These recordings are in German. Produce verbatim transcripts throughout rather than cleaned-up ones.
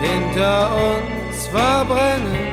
hinter uns verbrennen.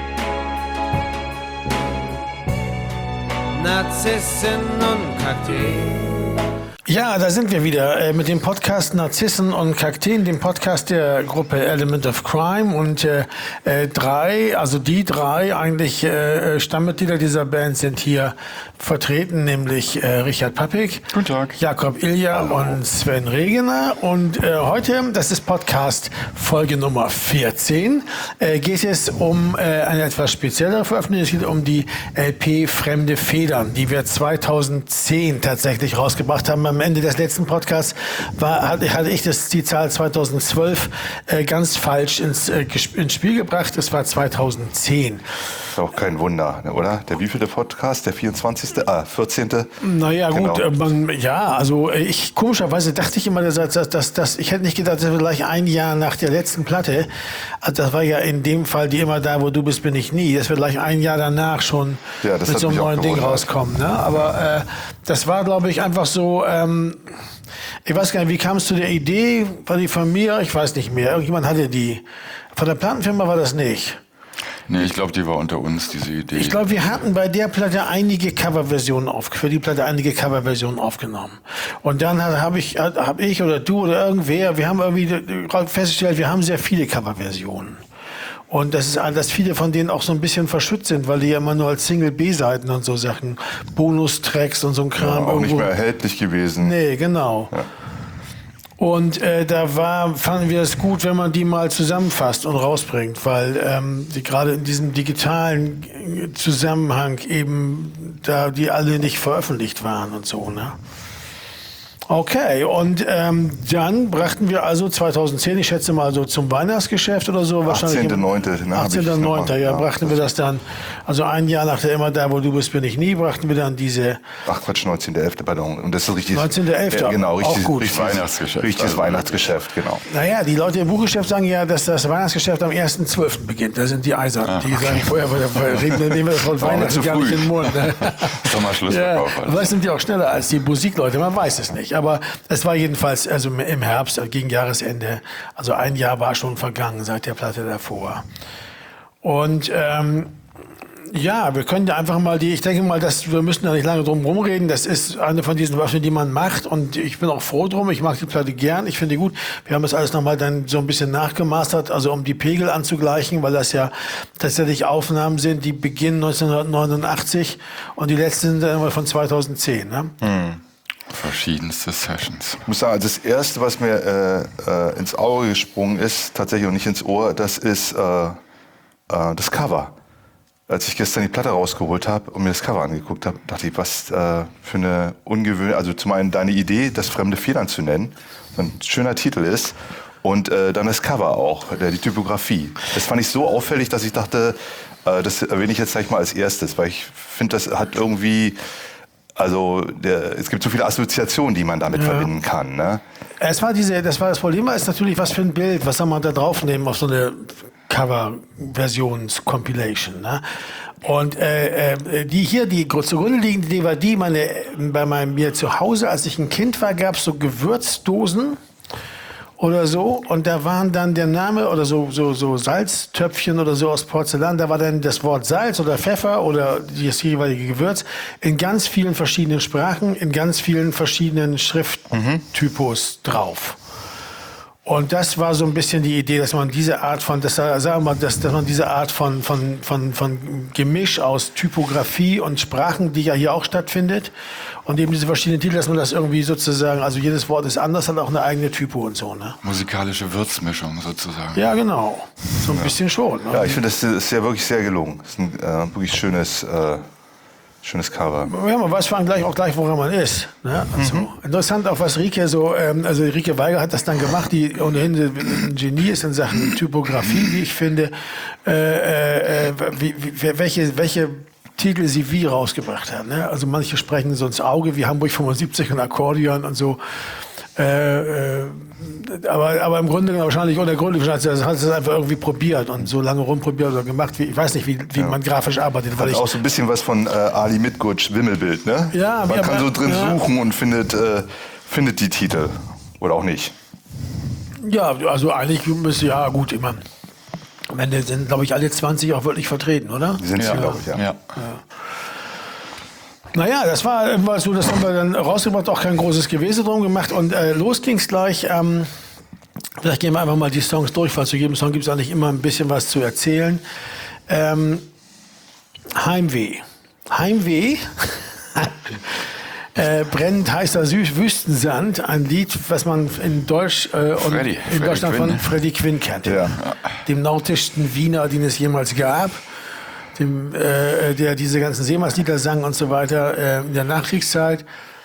Narzissen und Kakteen. Ja, da sind wir wieder äh, mit dem Podcast Narzissen und Kakteen, dem Podcast der Gruppe Element of Crime. Und äh, äh, drei, also die drei eigentlich äh, Stammmitglieder dieser Band sind hier vertreten, nämlich äh, Richard Pappig, Guten Tag, Jakob Ilja und Sven Regener. Und äh, heute, das ist Podcast Folge Nummer vierzehn, äh, geht es um äh, eine etwas speziellere Veröffentlichung. Es geht um die L P Fremde Federn, die wir zweitausendzehn tatsächlich rausgebracht haben. Am Ende des letzten Podcasts war, hatte ich das, die Zahl zweitausendzwölf äh, ganz falsch ins, äh, ins Spiel gebracht. Es war zweitausendzehn. Ist auch kein Wunder, oder? Der wievielte Podcast? Der vierundzwanzigste? Ah, vierzehnte? Naja, genau. gut, äh, man, ja, also ich, komischerweise dachte ich immer, dass, dass, dass, dass ich hätte nicht gedacht, dass wir gleich ein Jahr nach der letzten Platte, also das war ja in dem Fall die immer da, wo du bist, bin ich nie, dass wir gleich ein Jahr danach schon ja, mit so einem neuen Ding rauskommen. Ne? Aber äh, das war, glaube ich, einfach so, ähm, ich weiß gar nicht, wie kam es zu der Idee? War die von mir? Ich weiß nicht mehr. Irgendjemand hatte die. Von der Plattenfirma war das nicht. Nee, ich glaube, die war unter uns, diese Idee. Ich glaube, wir hatten bei der Platte einige Coverversionen auf, für die Platte einige Coverversionen aufgenommen. Und dann habe ich, hab ich oder du oder irgendwer, wir haben irgendwie festgestellt, wir haben sehr viele Coverversionen. Und das ist, dass viele von denen auch so ein bisschen verschützt sind, weil die ja immer nur als Single-B-Seiten und so Sachen, Bonustracks und so ein Kram. Ja, auch irgendwo nicht mehr erhältlich gewesen. Nee, genau. Ja. Und äh, da war, fanden wir es gut, wenn man die mal zusammenfasst und rausbringt, weil ähm, die gerade in diesem digitalen Zusammenhang eben, da die alle nicht veröffentlicht waren und so, ne? Okay, und ähm, dann brachten wir also zweitausendzehn, ich schätze mal so zum Weihnachtsgeschäft oder so, wahrscheinlich. achtzehnten neunten Ne, achtzehnten neunten ja, ja, brachten wir das dann, also ein Jahr nach der Immer da, wo du bist, bin ich nie, brachten wir dann diese. Ach Quatsch, neunzehnten elften pardon. Und das ist richtig. neunzehnten elften Ja, genau, richtig, auch gut. richtig Weihnachtsgeschäft. Richtiges Also, Weihnachtsgeschäft, genau. Naja, die Leute im Buchgeschäft sagen ja, dass das Weihnachtsgeschäft am ersten zwölften beginnt. Da sind die Eisern. Ah, die sagen vorher, reden wir von Weihnachten gar nicht in den Mund. Ne? Sommerschlussverkauf. Ja, vielleicht sind die auch schneller als die Musikleute, man weiß es nicht. Aber es war jedenfalls, also im Herbst, gegen Jahresende, also ein Jahr war schon vergangen seit der Platte davor. Und ähm, ja, wir können ja einfach mal die, ich denke mal, dass wir müssen da nicht lange drum rumreden. Das ist eine von diesen Waffen, die man macht. Und ich bin auch froh drum. Ich mag die Platte gern. Ich finde die gut. Wir haben das alles nochmal dann so ein bisschen nachgemastert, also um die Pegel anzugleichen, weil das ja tatsächlich Aufnahmen sind, die beginnen neunzehnhundertneunundachtzig und die letzten sind dann von zweitausendzehn. Ne? Hm. Verschiedenste Sessions. Ich muss sagen, das Erste, was mir äh, äh, ins Auge gesprungen ist, tatsächlich und nicht ins Ohr, das ist äh, äh, das Cover. Als ich gestern die Platte rausgeholt habe und mir das Cover angeguckt habe, dachte ich, was äh, für eine ungewöhnliche, also zum einen deine Idee, das Fremde Federn zu nennen, ein schöner Titel ist, und äh, dann das Cover auch, die Typografie. Das fand ich so auffällig, dass ich dachte, äh, das erwähne ich jetzt gleich mal als erstes, weil ich finde, das hat irgendwie, also der, es gibt so viele Assoziationen, die man damit ja. verbinden kann. Ne? Es war diese, das war das Problem, ist natürlich, was für ein Bild, was soll man da draufnehmen auf so eine Cover-Versions-Compilation. Ne? Und äh, äh, die hier, die zugrunde liegende D V D, meine, bei meinem, mir zu Hause, als ich ein Kind war, gab es so Gewürzdosen oder so, und da waren dann der Name oder so, so, so Salztöpfchen oder so aus Porzellan, da war dann das Wort Salz oder Pfeffer oder das jeweilige Gewürz in ganz vielen verschiedenen Sprachen, in ganz vielen verschiedenen Schrifttypos mhm. drauf. Und das war so ein bisschen die Idee, dass man diese Art von, das, sagen wir mal, dass, dass man diese Art von, von, von, von Gemisch aus Typografie und Sprachen, die ja hier auch stattfindet, und eben diese verschiedenen Titel, dass man das irgendwie sozusagen, also jedes Wort ist anders, hat auch eine eigene Typo und so, ne? Musikalische Würzmischung sozusagen. Ja, genau. So ein ja. bisschen schon. Ne? Ja, ich finde, das ist ja wirklich sehr gelungen. Das ist ein äh, wirklich schönes... Äh Schönes Cover. Ja, man weiß vor allem gleich auch gleich, woran man ist. Ne? Also, mhm. Interessant auch, was Rike so, ähm, also Rike Weiger hat das dann gemacht, die ohnehin ein Genie ist in Sachen Typografie, wie ich finde, äh, äh, wie, wie, welche, welche Titel sie wie rausgebracht hat. Ne? Also manche sprechen so ins Auge, wie Hamburg fünfundsiebzig und Akkordeon und so. Äh, äh, aber, aber im Grunde wahrscheinlich, oder Grunde hat es einfach irgendwie probiert und so lange rumprobiert oder gemacht, wie, ich weiß nicht, wie, wie ja. man grafisch arbeitet. Weil hat ich auch so ein bisschen was von äh, Ali Mitgutsch, Wimmelbild, ne? Ja, man ja, kann aber, so drin ja. suchen und findet, äh, findet die Titel. Oder auch nicht. Ja, also eigentlich müsste, ja gut, immer. Am Ende sind, glaube ich, alle zwanzig auch wirklich vertreten, oder? Die sind Ja, glaube ich, ja. ja. Naja, das war immer so, das haben wir dann rausgebracht, auch kein großes Gewese drum gemacht. Und äh, los ging's gleich. Ähm, vielleicht gehen wir einfach mal die Songs durch, weil zu jedem Song gibt es eigentlich immer ein bisschen was zu erzählen. Ähm, Heimweh. Heimweh. Äh, brennend heißer Sü- Wüstensand, ein Lied, was man in Deutsch äh, und Freddy, in Freddy Deutschland Quinn, von ne? Freddie Quinn kennt. Ja. Dem nautischsten Wiener, den es jemals gab, dem, äh, der diese ganzen Seemannslieder sang und so weiter äh, in der Nachkriegszeit.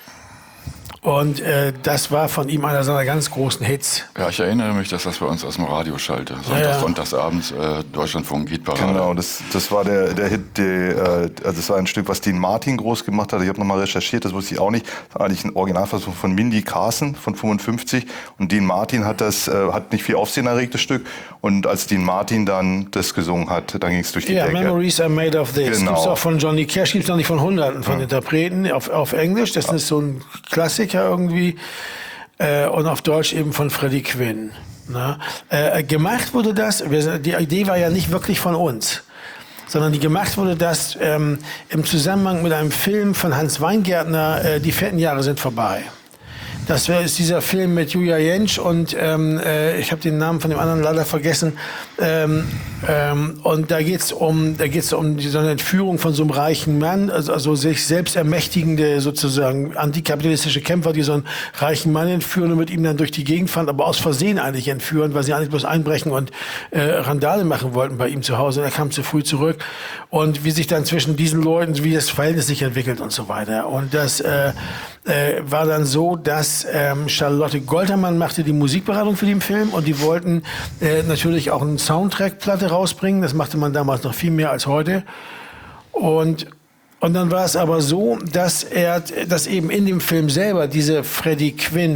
Und äh, das war von ihm einer seiner ganz großen Hits. Ja, ich erinnere mich, dass das bei uns aus dem Radio schallte. Sonntag, Ja, ja. Sonntagsabends äh, Deutschlandfunk Hitparade. Genau, das, das war der, der Hit, die, äh, also das war ein Stück, was Dean Martin groß gemacht hat. Ich habe nochmal recherchiert, das wusste ich auch nicht. Das war eigentlich ein Originalfassung von Mindy Carson von fünfundfünfzig. Und Dean Martin hat das, äh, hat nicht viel Aufsehen erregt, das Stück. Und als Dean Martin dann das gesungen hat, dann ging es durch die Ja, Decke. Memories are made of this. Genau. Gibt's auch von Johnny Cash, gibt's noch nicht von Hunderten von Interpreten auf, auf Englisch. Das ist so ein Klassiker irgendwie. Äh, und auf Deutsch eben von Freddie Quinn. Na? Äh, gemacht wurde das, wir, die Idee war ja nicht wirklich von uns, sondern die gemacht wurde das ähm, im Zusammenhang mit einem Film von Hans Weingärtner, äh, Die fetten Jahre sind vorbei. Das wär, ist dieser Film mit Julia Jentsch und ähm, äh, ich habe den Namen von dem anderen leider vergessen. Ähm, ähm, und da geht's um, da geht's um die, so eine Entführung von so einem reichen Mann, also, also sich selbst ermächtigende sozusagen antikapitalistische Kämpfer, die so einen reichen Mann entführen und mit ihm dann durch die Gegend fahren, aber aus Versehen eigentlich entführen, weil sie eigentlich bloß einbrechen und äh, Randale machen wollten bei ihm zu Hause. Und er kam zu früh zurück und wie sich dann zwischen diesen Leuten, wie das Verhältnis sich entwickelt und so weiter. Und das äh, äh, war dann so, dass Ähm, Charlotte Goltermann machte die Musikberatung für den Film und die wollten äh, natürlich auch eine Soundtrack-Platte rausbringen. Das machte man damals noch viel mehr als heute. Und, und dann war es aber so, dass er, dass eben in dem Film selber diese Freddie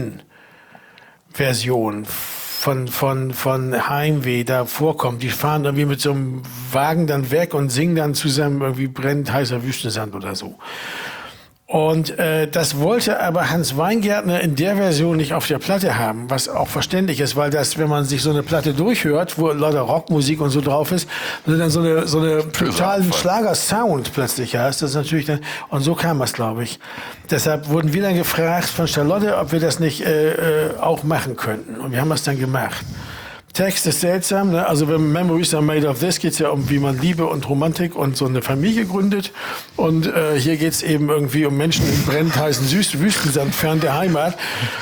Quinn-Version von, von, von Heimweh da vorkommt. Die fahren irgendwie mit so einem Wagen dann weg und singen dann zusammen irgendwie brennend heißer Wüstensand oder so. Und äh, das wollte aber Hans Weingärtner in der Version nicht auf der Platte haben, was auch verständlich ist, weil das, wenn man sich so eine Platte durchhört, wo lauter Rockmusik und so drauf ist, wenn du dann so eine so eine totalen Schlager-Sound plötzlich hast, das ist natürlich dann, und so kam es, glaube ich. Deshalb wurden wir dann gefragt von Charlotte, ob wir das nicht äh, äh, auch machen könnten. Und wir haben das dann gemacht. Text ist seltsam, ne? Also wenn Memories are made of this, geht es ja um, wie man Liebe und Romantik und so eine Familie gründet. Und äh, hier geht es eben irgendwie um Menschen in brennend heißen Süß- Wüstensand fern der Heimat.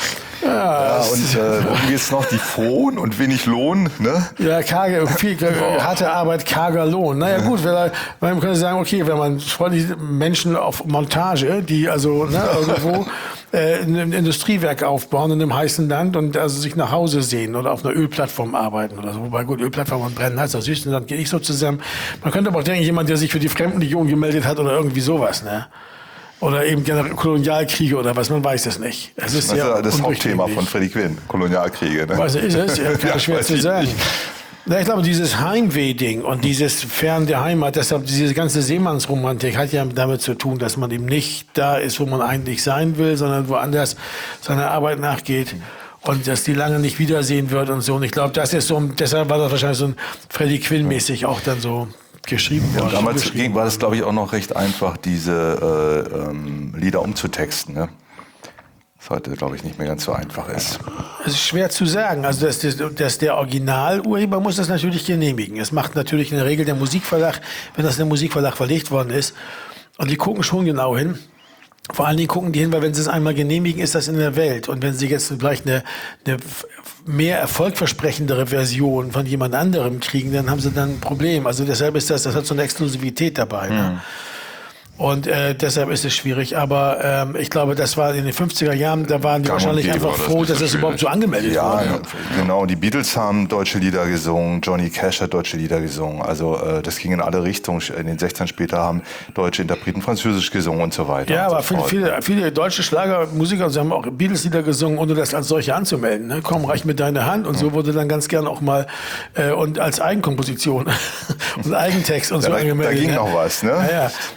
Ja, Ja, und äh, worum geht's noch? Die Frohen und wenig Lohn, ne? ja, karge, viel, harte Arbeit, karger Lohn. Naja gut, wenn, man könnte sagen, okay, wenn man freundliche Menschen auf Montage, die also ne, irgendwo äh, ein Industriewerk aufbauen in einem heißen Land und also sich nach Hause sehen oder auf einer Ölplattform arbeiten oder so. Wobei gut, Ölplattform und brennen heißt, das Wüstenland geht nicht so zusammen. Man könnte aber auch denken, jemand, der sich für die Fremdenlegion gemeldet hat oder irgendwie sowas, ne? Oder eben Gener- Kolonialkriege oder was, man weiß es nicht. Es ist Das ist sehr ja das Hauptthema undurchdringlich. von Freddie Quinn, Kolonialkriege. Ne? Was ist es? Ja, kann Ja, schwer weiß zu ich sagen. nicht. Na, ich glaube, dieses Heimweh-Ding und dieses Fern der Heimat, deshalb diese ganze Seemannsromantik hat ja damit zu tun, dass man eben nicht da ist, wo man eigentlich sein will, sondern woanders seiner Arbeit nachgeht und dass die lange nicht wiedersehen wird und so. Und ich glaube, das ist so, deshalb war das wahrscheinlich so ein Freddie Quinn-mäßig auch dann so geschrieben worden. Und damals geschrieben ging, war das, glaube ich, auch noch recht einfach, diese äh, ähm, Lieder umzutexten. Ne? Was heute, glaube ich, nicht mehr ganz so einfach ist. Es ist schwer zu sagen. Also dass, dass, dass der Originalurheber muss das natürlich genehmigen. Es macht natürlich in der Regel der Musikverlag, wenn das in der Musikverlag verlegt worden ist. Und die gucken schon genau hin. Vor allen Dingen gucken die hin, weil wenn sie es einmal genehmigen, ist das in der Welt. Und wenn sie jetzt vielleicht eine, eine mehr erfolgversprechendere Version von jemand anderem kriegen, dann haben sie dann ein Problem. Also deshalb ist das, das hat so eine Exklusivität dabei. Ne? Mhm. Und äh, deshalb ist es schwierig. Aber ähm, ich glaube, das war in den fünfziger Jahren, da waren die Gang und wahrscheinlich gäbe, einfach das froh, ist dass so es überhaupt so schwierig. angemeldet Ja, wurde. genau. Die Beatles haben deutsche Lieder gesungen, Johnny Cash hat deutsche Lieder gesungen. Also äh, das ging in alle Richtungen. In den sechzigern später haben deutsche Interpreten Französisch gesungen und so weiter. Ja, und aber so viele, fort. viele, viele deutsche Schlagermusiker sie haben auch Beatles-Lieder gesungen, ohne das als solche anzumelden. Ne? Komm, reich mir deine Hand. Und so wurde dann ganz gern auch mal äh, und als Eigenkomposition und Eigentext und so Ja, da- angemeldet. da ging ne? noch was, ne? Ja, ja. Aber natürlich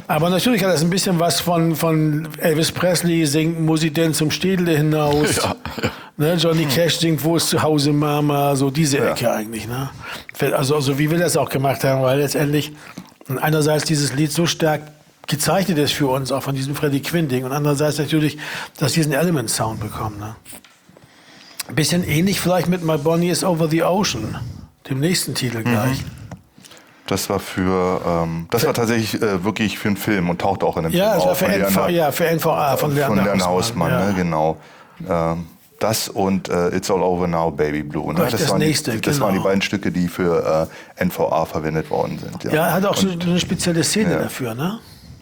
Natürlich hat das ein bisschen was von, von Elvis Presley singt, muss ich denn zum Städle hinaus? Ja, ja. Ne, Johnny Cash singt, wo ist zu Hause Mama? So diese Ja. Ecke eigentlich. Ne? Also, also wie wir das auch gemacht haben, weil letztendlich einerseits dieses Lied so stark gezeichnet ist für uns, auch von diesem Freddie Quinn-Ding, und andererseits natürlich, dass diesen Element-Sound bekommen. Ne? Ein bisschen ähnlich vielleicht mit My Bonnie is Over the Ocean, dem nächsten Titel gleich. Das war für, ähm, das war tatsächlich äh, wirklich für einen Film und taucht auch in dem Ja, Film das war auf. für, von N V, Leander- ja, für N V A, von Leander von Leander Hausmann. Hausmann, Ja. ne, genau. Ähm, das und äh, It's All Over Now, Baby Blue. Ne? Gleich das waren nächste, die, das waren die genau. beiden Stücke, die für äh, N V A verwendet worden sind. Ja, Ja, er hat auch so Und, eine spezielle Szene Ja. dafür, ne?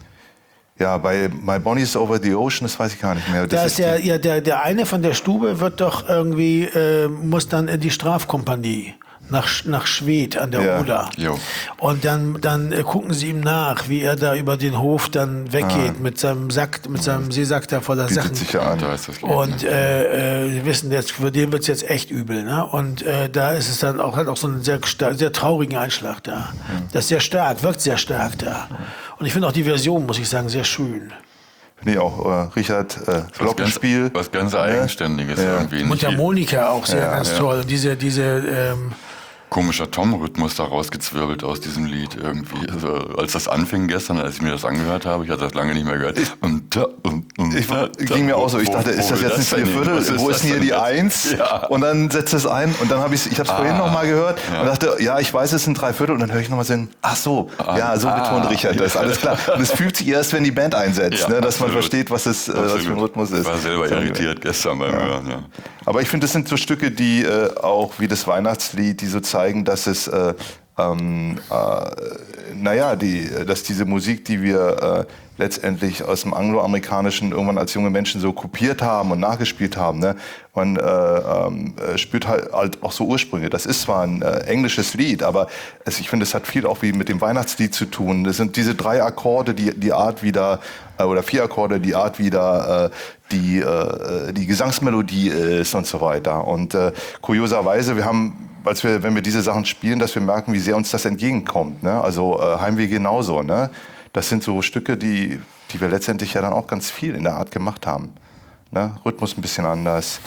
ja, bei My Bonnie's Over the Ocean, das weiß ich gar nicht mehr. Da Das ist der, ja, der, der eine von der Stube wird doch irgendwie, äh, muss dann in die Strafkompanie. Nach, Sch- nach Schwedt an der Ja. Oder. Jo. Und dann, dann äh, gucken sie ihm nach, wie er da über den Hof dann weggeht Ah. mit seinem Sack, mit seinem Seesack da voller bietet Sachen. sich ja an. Da ist das Lied, Und ne? äh, äh, wir wissen jetzt, für den wird es jetzt echt übel. Ne? Und äh, da ist es dann auch, hat auch so einen sehr, sta- sehr traurigen Einschlag da. Das ist sehr stark, wirkt sehr stark da. Und ich finde auch die Version, muss ich sagen, sehr schön. Finde ich auch. Äh, Richard, äh, Was ganz, Glockenspiel. was ganz Eigenständiges Ja. irgendwie. Nicht wie Mundharmonika auch sehr Ja, ganz ja. toll. Diese, diese ähm, komischer Tom-Rhythmus da rausgezwirbelt aus diesem Lied irgendwie. Also, als das anfing gestern, als ich mir das angehört habe, ich hatte das lange nicht mehr gehört. Und da, und, und Ich, da, ging mir wo- auch so, ich wo- dachte, wo ist das will jetzt ein denn hin? Vierviertel? Was Wo ist das denn hier denn die jetzt? Eins? Ja. Und dann setzt es ein und dann habe ich ich habe es vorhin noch mal gehört Ja. und dachte, ja, ich weiß, es sind drei Viertel und dann höre ich nochmal so hin, ach so, ja, so Ah. betont Richard das, alles klar. Und es fühlt sich erst, wenn die Band einsetzt, Ja, ne, dass man absolut. versteht, was es äh, was für ein Absolut. Rhythmus ist. Ich war selber So, irritiert gestern beim Hören. Ja. Aber ich finde, das sind so Stücke, die äh, auch wie das Weihnachtslied, die so zeigen, dass es äh, ähm, äh, naja, die, dass diese Musik, die wir äh, letztendlich aus dem Angloamerikanischen irgendwann als junge Menschen so kopiert haben und nachgespielt haben, ne? Man äh, ähm, äh, spürt halt, halt auch so Ursprünge. Das ist zwar ein äh, englisches Lied, aber es, ich finde, es hat viel auch wie mit dem Weihnachtslied zu tun. Das sind diese drei Akkorde, die die Art wieder, äh, oder vier Akkorde, die Art wieder äh, die, äh, die Gesangsmelodie ist und so weiter. Und äh, kurioserweise, wir haben, als wir, wenn wir diese Sachen spielen, dass wir merken, wie sehr uns das entgegenkommt. Ne? Also äh, Heimweh genauso. Ne? Das sind so Stücke, die, die wir letztendlich ja dann auch ganz viel in der Art gemacht haben. Ne? Rhythmus ein bisschen anders.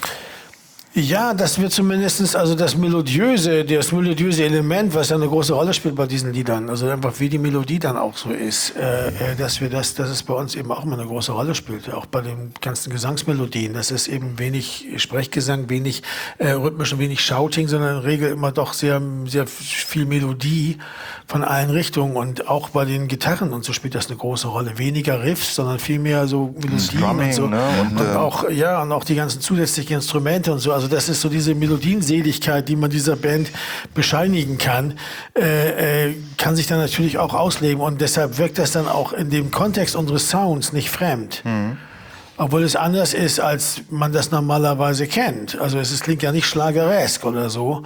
Ja, dass wir zumindestens also das melodiöse, das melodiöse Element, was ja eine große Rolle spielt bei diesen Liedern, also einfach wie die Melodie dann auch so ist, äh, äh, dass wir das, dass es bei uns eben auch mal eine große Rolle spielt, auch bei den ganzen Gesangsmelodien, dass es eben wenig Sprechgesang, wenig äh, rhythmisch und wenig Shouting, sondern in der Regel immer doch sehr, sehr viel Melodie von allen Richtungen, und auch bei den Gitarren und so spielt das eine große Rolle. Weniger Riffs, sondern viel mehr so Melodien Strumming, und so. ne? Und, Und äh, auch, ja, und auch die ganzen zusätzlichen Instrumente und so. Also das ist so diese Melodienseligkeit, die man dieser Band bescheinigen kann, äh, äh, kann sich dann natürlich auch ausleben. Und deshalb wirkt das dann auch in dem Kontext unseres Sounds nicht fremd. Mhm. Obwohl es anders ist, als man das normalerweise kennt. Also es ist, klingt ja nicht schlageresk oder so.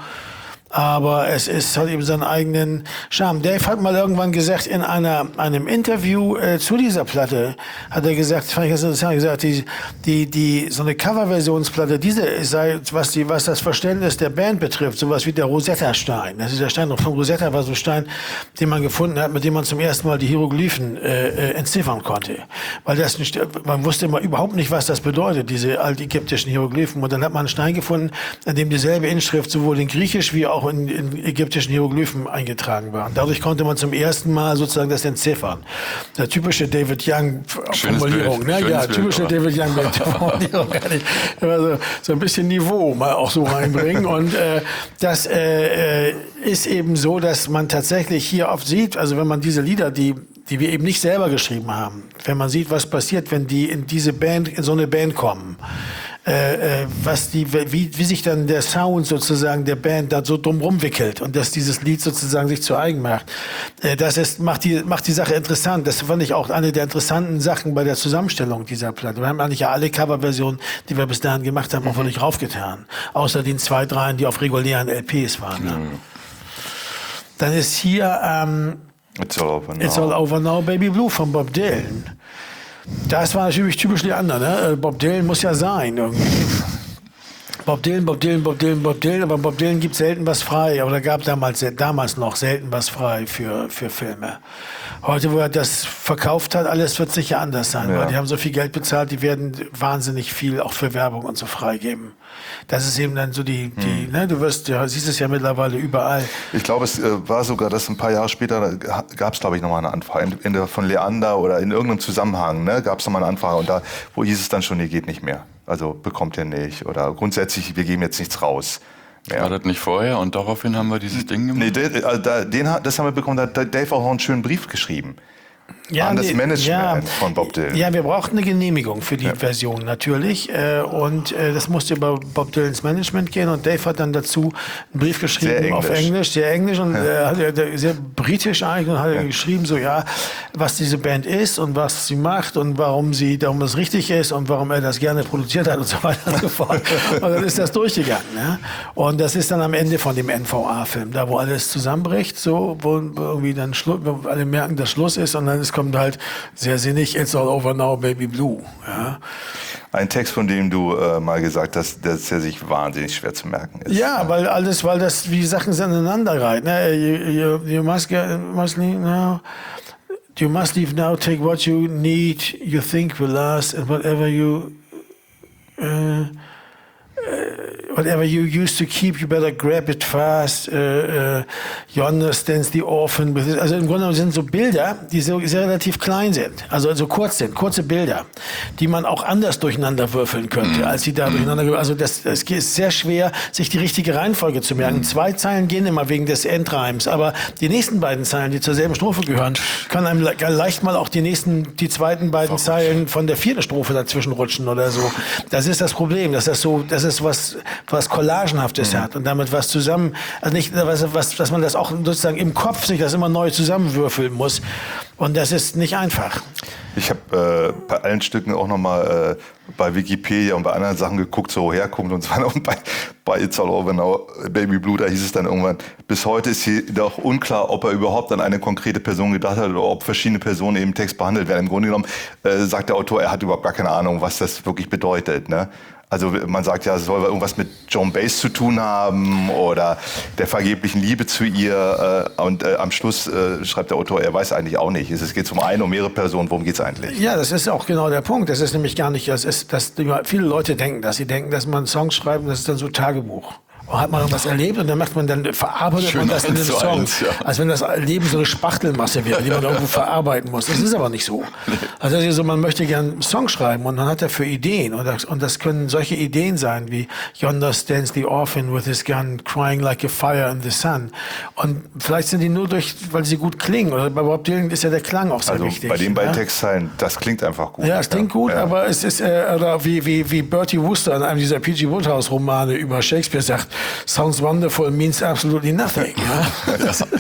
Aber es ist, hat eben seinen eigenen Charme. Dave hat mal irgendwann gesagt, in einer, einem Interview äh, zu dieser Platte, hat er gesagt, fand ich ganz interessant, gesagt, die, die, die, so eine Coverversionsplatte, diese sei, was die, was das Verständnis der Band betrifft, sowas wie der Rosetta-Stein. Das ist der Stein von Rosetta, war so ein Stein, den man gefunden hat, mit dem man zum ersten Mal die Hieroglyphen äh, äh, entziffern konnte. Weil das nicht, man wusste immer überhaupt nicht, was das bedeutet, diese altägyptischen Hieroglyphen. Und dann hat man einen Stein gefunden, an dem dieselbe Inschrift sowohl in Griechisch wie auch in, in ägyptischen Hieroglyphen eingetragen war. Und dadurch konnte man zum ersten Mal sozusagen das entziffern. Der typische David Young Schönes Formulierung, Bild, ne? schönes Ja, Bild, typische aber. David Young Formulierung. Also so ein bisschen Niveau mal auch so reinbringen. Und äh, das äh, äh, ist eben so, dass man tatsächlich hier oft sieht, also wenn man diese Lieder, die die wir eben nicht selber geschrieben haben, wenn man sieht, was passiert, wenn die in diese Band, in so eine Band kommen, äh, äh, was die, wie, wie sich dann der Sound sozusagen der Band da so drumherum wickelt und dass dieses Lied sozusagen sich zu eigen macht, äh, das ist, macht die, macht die Sache interessant. Das fand ich auch eine der interessanten Sachen bei der Zusammenstellung dieser Platte. Wir haben eigentlich ja alle Coverversionen, die wir bis dahin gemacht haben, auch nicht raufgetan. Außer den zwei, dreien, die auf regulären L Ps waren. Ne? Mhm. Dann ist hier, ähm, It's all over now. It's All Over Now, Baby Blue von Bob Dylan. Das war natürlich typisch Leander, ne? Bob Dylan muss ja sein irgendwie. Bob Dylan, Bob Dylan, Bob Dylan, Bob Dylan, aber Bob Dylan gibt selten was frei, oder gab damals, damals noch selten was frei für, für Filme. Heute, wo er das verkauft hat, alles wird sicher anders sein, Ja. weil die haben so viel Geld bezahlt, die werden wahnsinnig viel auch für Werbung und so freigeben. Das ist eben dann so die, die ne, du wirst, ja, siehst es ja mittlerweile überall. Ich glaube, es äh, war sogar, dass ein paar Jahre später gab es, glaube ich, nochmal eine Anfrage. In der, von Leander oder in irgendeinem Zusammenhang ne, gab es nochmal eine Anfrage. Und da, wo hieß es dann schon, nee, geht nicht mehr. Also bekommt ihr nicht. Oder grundsätzlich, wir geben jetzt nichts raus. mehr. War das nicht vorher? Und daraufhin haben wir dieses Ding gemacht? Nee, den, also da, den, hat- das haben wir bekommen, da hat Dave auch einen schönen Brief geschrieben. An das nee, Management von Bob Dylan. Ja, wir brauchten eine Genehmigung für die Version natürlich. Äh, und äh, das musste über Bob Dylans Management gehen. Und Dave hat dann dazu einen Brief geschrieben Sehr auf englisch. Englisch, sehr englisch und äh, hat, er- sehr britisch eigentlich. Und hat er geschrieben, so ja, was diese Band ist und was sie macht und warum sie, darum das richtig ist und warum er das gerne produziert hat und so weiter und so fort. Und dann ist das durchgegangen. Ne? Und das ist dann am Ende von dem N V A-Film, da wo alles zusammenbricht, so, wo irgendwie dann Schluss, wo alle merken, dass Schluss ist und dann ist kommt halt sehr sinnig, it's all over now, baby blue. Ja, Ein Text, von dem du äh, mal gesagt hast, dass der sich wahnsinnig schwer zu merken ist. ja weil alles, weil das wie Sachen so aneinander reiten. Ne? You, you, you must, get, must leave now. You must leave now, take what you need, you think will last, and whatever you uh, whatever you used to keep, you better grab it fast. Uh, uh, yonder stands the orphan. With it. Also im Grunde genommen sind so Bilder, die so sehr relativ klein sind, also so kurz sind, kurze Bilder, die man auch anders durcheinander würfeln könnte, als sie da durcheinander. Also das, das ist sehr schwer, sich die richtige Reihenfolge zu merken. Zwei Zeilen gehen immer wegen des Endreims, aber die nächsten beiden Zeilen, die zur selben Strophe gehören, können einem le- leicht mal auch die nächsten, die zweiten beiden Zeilen von der vierten Strophe dazwischen rutschen oder so. Das ist das Problem, dass das so, das ist was, was Collagenhaftes hat und damit was zusammen, also nicht, was, was, dass man das auch sozusagen im Kopf sich das immer neu zusammenwürfeln muss. Und das ist nicht einfach. Ich habe äh, bei allen Stücken auch nochmal äh, bei Wikipedia und bei anderen Sachen geguckt, so herkommt und so weiter. Und bei, bei It's All Over Now, Baby Blue, da hieß es dann irgendwann, bis heute ist hier doch unklar, ob er überhaupt an eine konkrete Person gedacht hat oder ob verschiedene Personen im Text behandelt werden. Im Grunde genommen äh, sagt der Autor, er hat überhaupt gar keine Ahnung, was das wirklich bedeutet. Ne? Also man sagt ja, es soll irgendwas mit Joan Baez zu tun haben oder der vergeblichen Liebe zu ihr. Äh, und äh, am Schluss äh, schreibt der Autor, er weiß eigentlich auch nicht. Es geht um eine, um mehrere Personen. Worum geht's eigentlich? Ja, das ist auch genau der Punkt. Das ist nämlich gar nicht, das ist, dass viele Leute denken, dass sie denken, dass man Songs schreibt und das ist dann so Tagebuch. Und hat man irgendwas erlebt und dann macht man dann verarbeitet Schön man das in den eins zu Song. eins, ja. Als wenn das Leben so eine Spachtelmasse wäre, die man irgendwo verarbeiten muss. Das ist aber nicht so. Also das ist so, man möchte gerne einen Song schreiben und man hat dafür Ideen und das, und das können solche Ideen sein wie Yonder stands the orphan with his gun crying like a fire in the sun. Und vielleicht sind die nur durch, weil sie gut klingen. Oder bei Bob Dylan ist ja der Klang auch sehr Also wichtig. bei den beiden ja? Textzeilen, das klingt einfach gut. Ja, es klingt gut, Ja. aber es ist, äh, oder wie, wie, wie Bertie Wooster in einem dieser P G Woodhouse Romane über Shakespeare sagt, sounds wonderful means absolutely nothing. Ja?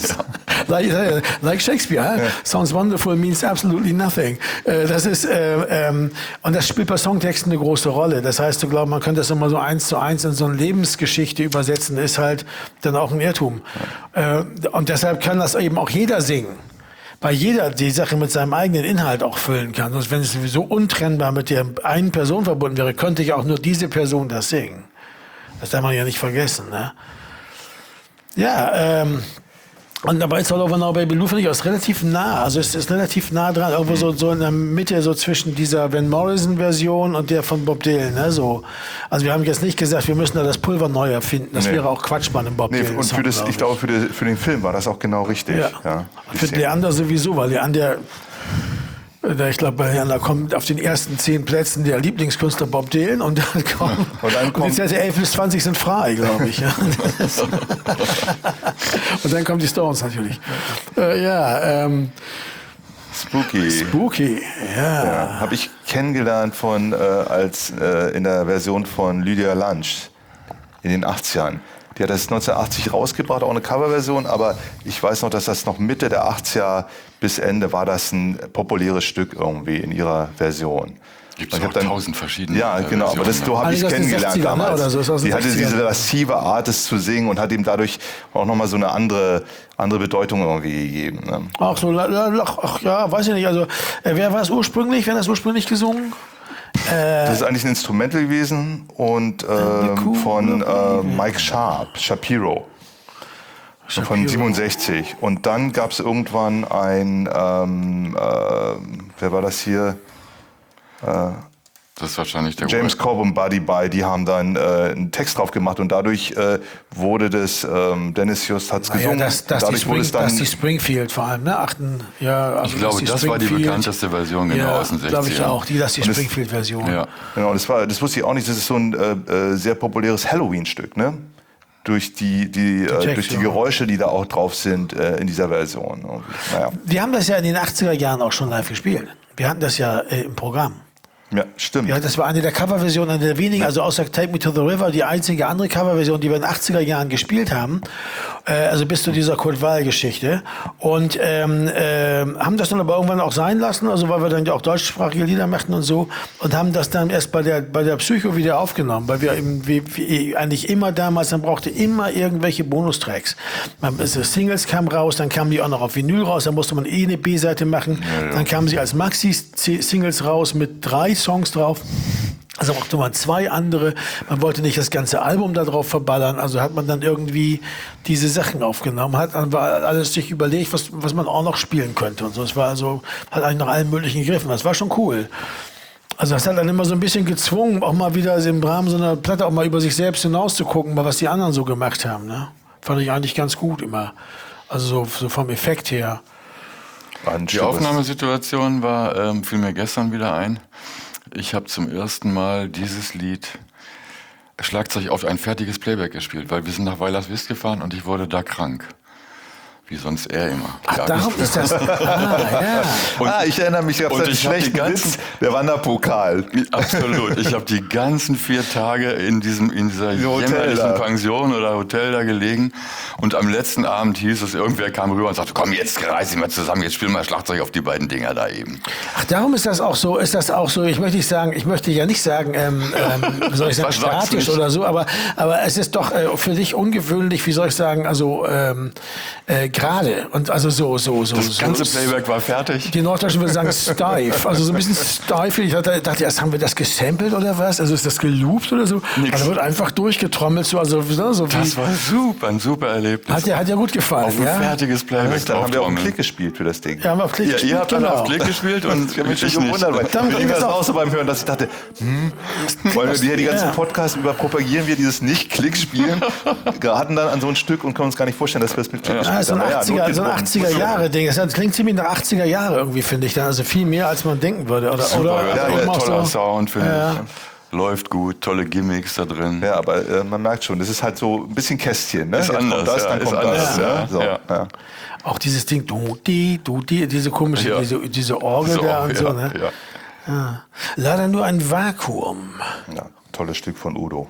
like, äh, like Shakespeare, ja? Sounds wonderful means absolutely nothing. Äh, das ist, äh, ähm, und das spielt bei Songtexten eine große Rolle. Das heißt, du glaubst, man könnte das immer so eins zu eins in so eine Lebensgeschichte übersetzen, ist halt dann auch ein Irrtum. Äh, und deshalb kann das eben auch jeder singen. Weil jeder die Sache mit seinem eigenen Inhalt auch füllen kann. Und wenn es sowieso untrennbar mit der einen Person verbunden wäre, könnte ja auch nur diese Person das singen. Das darf man ja nicht vergessen. Ne? Ja, ähm, und dabei ist All Over Now Baby Blue, finde ich, auch relativ nah. Also es ist relativ nah dran. Irgendwo so, so in der Mitte, so zwischen dieser Van Morrison-Version und der von Bob Dylan. Ne? So. Also wir haben jetzt nicht gesagt, wir müssen da das Pulver neu erfinden. Das Nee. wäre auch Quatsch bei einem Bob Nee, Dylan. und für das, ich glaube, für, die, für den Film war das auch genau richtig. Ja. Ja, die Für Szene. Leander sowieso, weil Leander, äh, ich glaube, bei Leander kommt auf den ersten zehn Plätzen der Lieblingskünstler Bob Dylan und dann kommt, Und dann und kommt- die Sätze elf bis zwanzig sind frei, glaube ich. Ja. Und dann kommen die Stones natürlich. Äh, ja, ähm, Spooky. Spooky, ja. Ja, habe ich kennengelernt von, äh, als, äh, in der Version von Lydia Lunch in den achtzigern. Die hat das neunzehnhundertachtzig rausgebracht, auch eine Coverversion, aber ich weiß noch, dass das noch Mitte der achtziger bis Ende war das ein populäres Stück irgendwie in ihrer Version. Gibt Und es ich auch hab dann- tausend verschiedene Ja, genau, aber das Versionen. so habe ich Eigentlich aus den kennengelernt sechzigern, ne, damals. oder so, ist aus den Die hatte sechzigern. diese lascive Art, es zu singen und hat ihm dadurch auch nochmal so eine andere, andere Bedeutung irgendwie gegeben. Ne? Ach so, la- la- ach, ach ja, weiß ich nicht. Also, äh, wer war es ursprünglich? Wer hat das ursprünglich gesungen? Das ist eigentlich ein Instrumental gewesen und ähm, von äh, Mike Sharp, Shapiro. Shapiro. Von siebenundsechzig. Und dann gab es irgendwann ein, ähm, äh, wer war das hier? Äh, Das ist wahrscheinlich der James Cobb und Buddy Bye, die haben dann äh, einen Text drauf gemacht und dadurch äh, wurde das, ähm, Dennis Just hat es Ja, gesungen, dass, dass, die dadurch wurde Spring, es dann... dass die Springfield vor allem, ne? Achten, ja, also Ich glaube, dass das war die Springfield- bekannteste Version, genau, ja, aus den glaube ich sechzigern. auch, die, das ist die Und es- Springfield-Version. Ja. Genau, das, war, das wusste ich auch nicht, das ist so ein äh, äh, sehr populäres Halloween-Stück, ne? Durch die, die, äh, Text, durch die ja. Geräusche, die da auch drauf sind äh, in dieser Version. Und, naja. Wir haben das ja in den achtziger Jahren auch schon live gespielt. Wir hatten das ja äh, im Programm. Ja, stimmt. Ja, das war eine der Coverversionen, eine der wenigen, also außer Take Me to the River, die einzige andere Coverversion, die wir in den achtziger Jahren gespielt haben. Äh, also bis zu dieser Kurt Weill-Geschichte. Und ähm, äh, haben das dann aber irgendwann auch sein lassen, also weil wir dann ja auch deutschsprachige Lieder machten und so. Und haben das dann erst bei der, bei der Psycho wieder aufgenommen, weil wir eben, wie, wie eigentlich immer damals, dann brauchte immer irgendwelche Bonustracks. Man, also Singles kamen raus, dann kamen die auch noch auf Vinyl raus, dann musste man eh eine B-Seite machen. Ja, ja. Dann kamen sie als Maxi-Singles raus mit drei Songs drauf. Also brauchte man zwei andere. Man wollte nicht das ganze Album da drauf verballern. Also hat man dann irgendwie diese Sachen aufgenommen, hat dann war alles sich überlegt, was, was man auch noch spielen könnte. Und so. Es war also, hat eigentlich nach allen möglichen gegriffen. Das war schon cool. Also das hat dann immer so ein bisschen gezwungen, auch mal wieder im Rahmen so einer Platte auch mal über sich selbst hinaus zu gucken, mal was die anderen so gemacht haben. Ne? Fand ich eigentlich ganz gut immer. Also so, so vom Effekt her. Die Aufnahmesituation war, ähm, fiel mir gestern wieder ein. Ich habe zum ersten Mal dieses Lied Schlagzeug auf ein fertiges Playback gespielt, weil wir sind nach Weilerswist gefahren und ich wurde da krank. Wie sonst er immer. Ach, Ja, darum ist das. Ah, ja. Und- ah, ich erinnere mich auf und den ich hab die schlechten ganzen- Witz, der Wanderpokal. Absolut. Ich habe die ganzen vier Tage in diesem in dieser Im Hotel jämmerlichen da. Pension oder Hotel da gelegen und am letzten Abend hieß es, irgendwer kam rüber und sagte, komm, jetzt reiß dich mal zusammen, jetzt spiel mal Schlagzeug auf die beiden Dinger da eben. Ach, darum ist das auch so, ist das auch so, ich möchte nicht sagen, ich möchte ja nicht sagen, ähm, ähm, wie soll ich sagen, Was sagst du statisch nicht? oder so, aber, aber es ist doch äh, für dich ungewöhnlich, wie soll ich sagen, also ähm, äh, gerade und also so, so, so. Das so, ganze so, Playback war fertig. Die Norddeutschen würden sagen steif, also so ein bisschen steif. Ich dachte, dachte erst, haben wir das gesampelt oder was? Also ist das geloopt oder so? Nix. Also wird einfach durchgetrommelt, so, also so wie, Das war super, ein super Erlebnis. hat ja, hat ja gut gefallen, auf ein ja? fertiges Playback Da haben wir auch einen drauftrommeln. Klick gespielt für das Ding. Ja, haben wir auf Klick Ja, ihr habt alle genau. auf Klick gespielt und Ich habe mich ich schon nicht. gewundert, weil Dann mir ging das bringt auch so beim Hören, dass ich dachte, hm, wollen wir hier die ganzen Ja. Podcasts über propagieren wir dieses Nicht-Klick-Spielen? Wir hatten dann an so ein Stück und können uns gar nicht vorstellen, dass wir es mit Klick Ja, gespielt so ein haben. Aber ja, achtziger, so ein notgedrungen. achtziger Jahre Ding. Das klingt ziemlich nach achtziger Jahre irgendwie, finde ich. Dann. Also viel mehr, als man denken würde. Oder, Super, oder ja, eben ja, auch toller so, Sound, finde Ja. ich. Läuft gut, tolle Gimmicks da drin. Ja, aber äh, man merkt schon, das ist halt so ein bisschen Kästchen. Ne? Ist Jetzt anders, kommt das, ja, dann ist kommt anders, das. ja, Ja. So, ja. ja. Auch dieses Ding, du, die, du, die, diese komische, Ja. diese, diese Orgel So, da und ja, so. Ne? ja. Ja. Leider nur ein Vakuum. Ja, tolles Stück von Udo.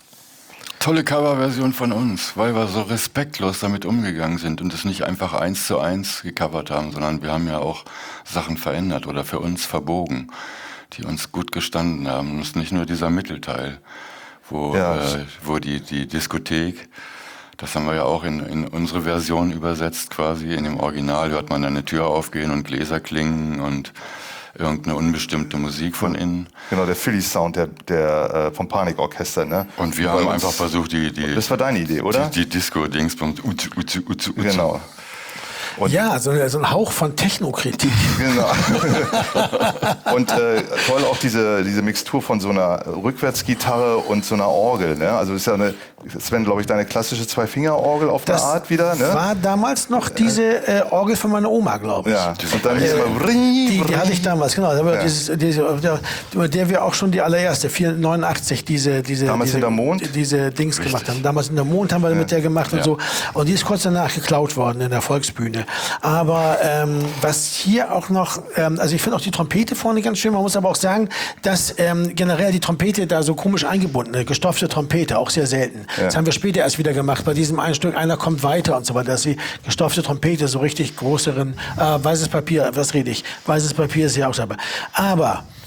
Tolle Coverversion von uns, weil wir so respektlos damit umgegangen sind und es nicht einfach eins zu eins gecovert haben, sondern wir haben ja auch Sachen verändert oder für uns verbogen, die uns gut gestanden haben. Und es ist nicht nur dieser Mittelteil, wo, Ja. äh, wo die, die Diskothek, das haben wir ja auch in, in unsere Version übersetzt quasi. In dem Original hört man dann eine Tür aufgehen und Gläser klingen und irgendeine unbestimmte Musik von innen. Genau, der Philly-Sound der, der, äh, vom Panikorchester. Ne? Und wir Bei haben uns- einfach versucht, die, die, Das war deine Idee, oder? die, die Disco-Dingspunkt, uzu, uzu, uzu, uzu. Genau. Und Ja, so, so ein Hauch von Technokritik. Genau. Und äh, toll auch diese, diese Mixtur von so einer Rückwärtsgitarre und so einer Orgel. Ne? Also ist ja eine, Sven, glaube ich, deine klassische Zwei-Finger-Orgel auf der Art wieder. Ne? war damals noch diese äh, Orgel von meiner Oma, glaube ich. Ja, und dann ist Äh, immer Die, die hatte ich damals, genau. Da war Ja. dieses, diese, der, mit der wir auch schon die allererste, vierhundertneunundachtzig, diese, diese, Damals diese, in der Mond? diese Dings gemacht haben. Damals in der Mond haben wir mit der gemacht und Ja. so. Und die ist kurz danach geklaut worden in der Volksbühne. Aber ähm, was hier auch noch, ähm, also ich finde auch die Trompete vorne ganz schön. Man muss aber auch sagen, dass ähm, generell die Trompete da so komisch eingebunden ist. Gestopfte Trompete, auch sehr selten. Ja. Das haben wir später erst wieder gemacht. Bei diesem einen Stück, einer kommt weiter und so weiter. Dass die gestopfte Trompete so richtig größeren, äh, weißes Papier, was rede ich? Weißes Papier ist ja auch dabei. Aber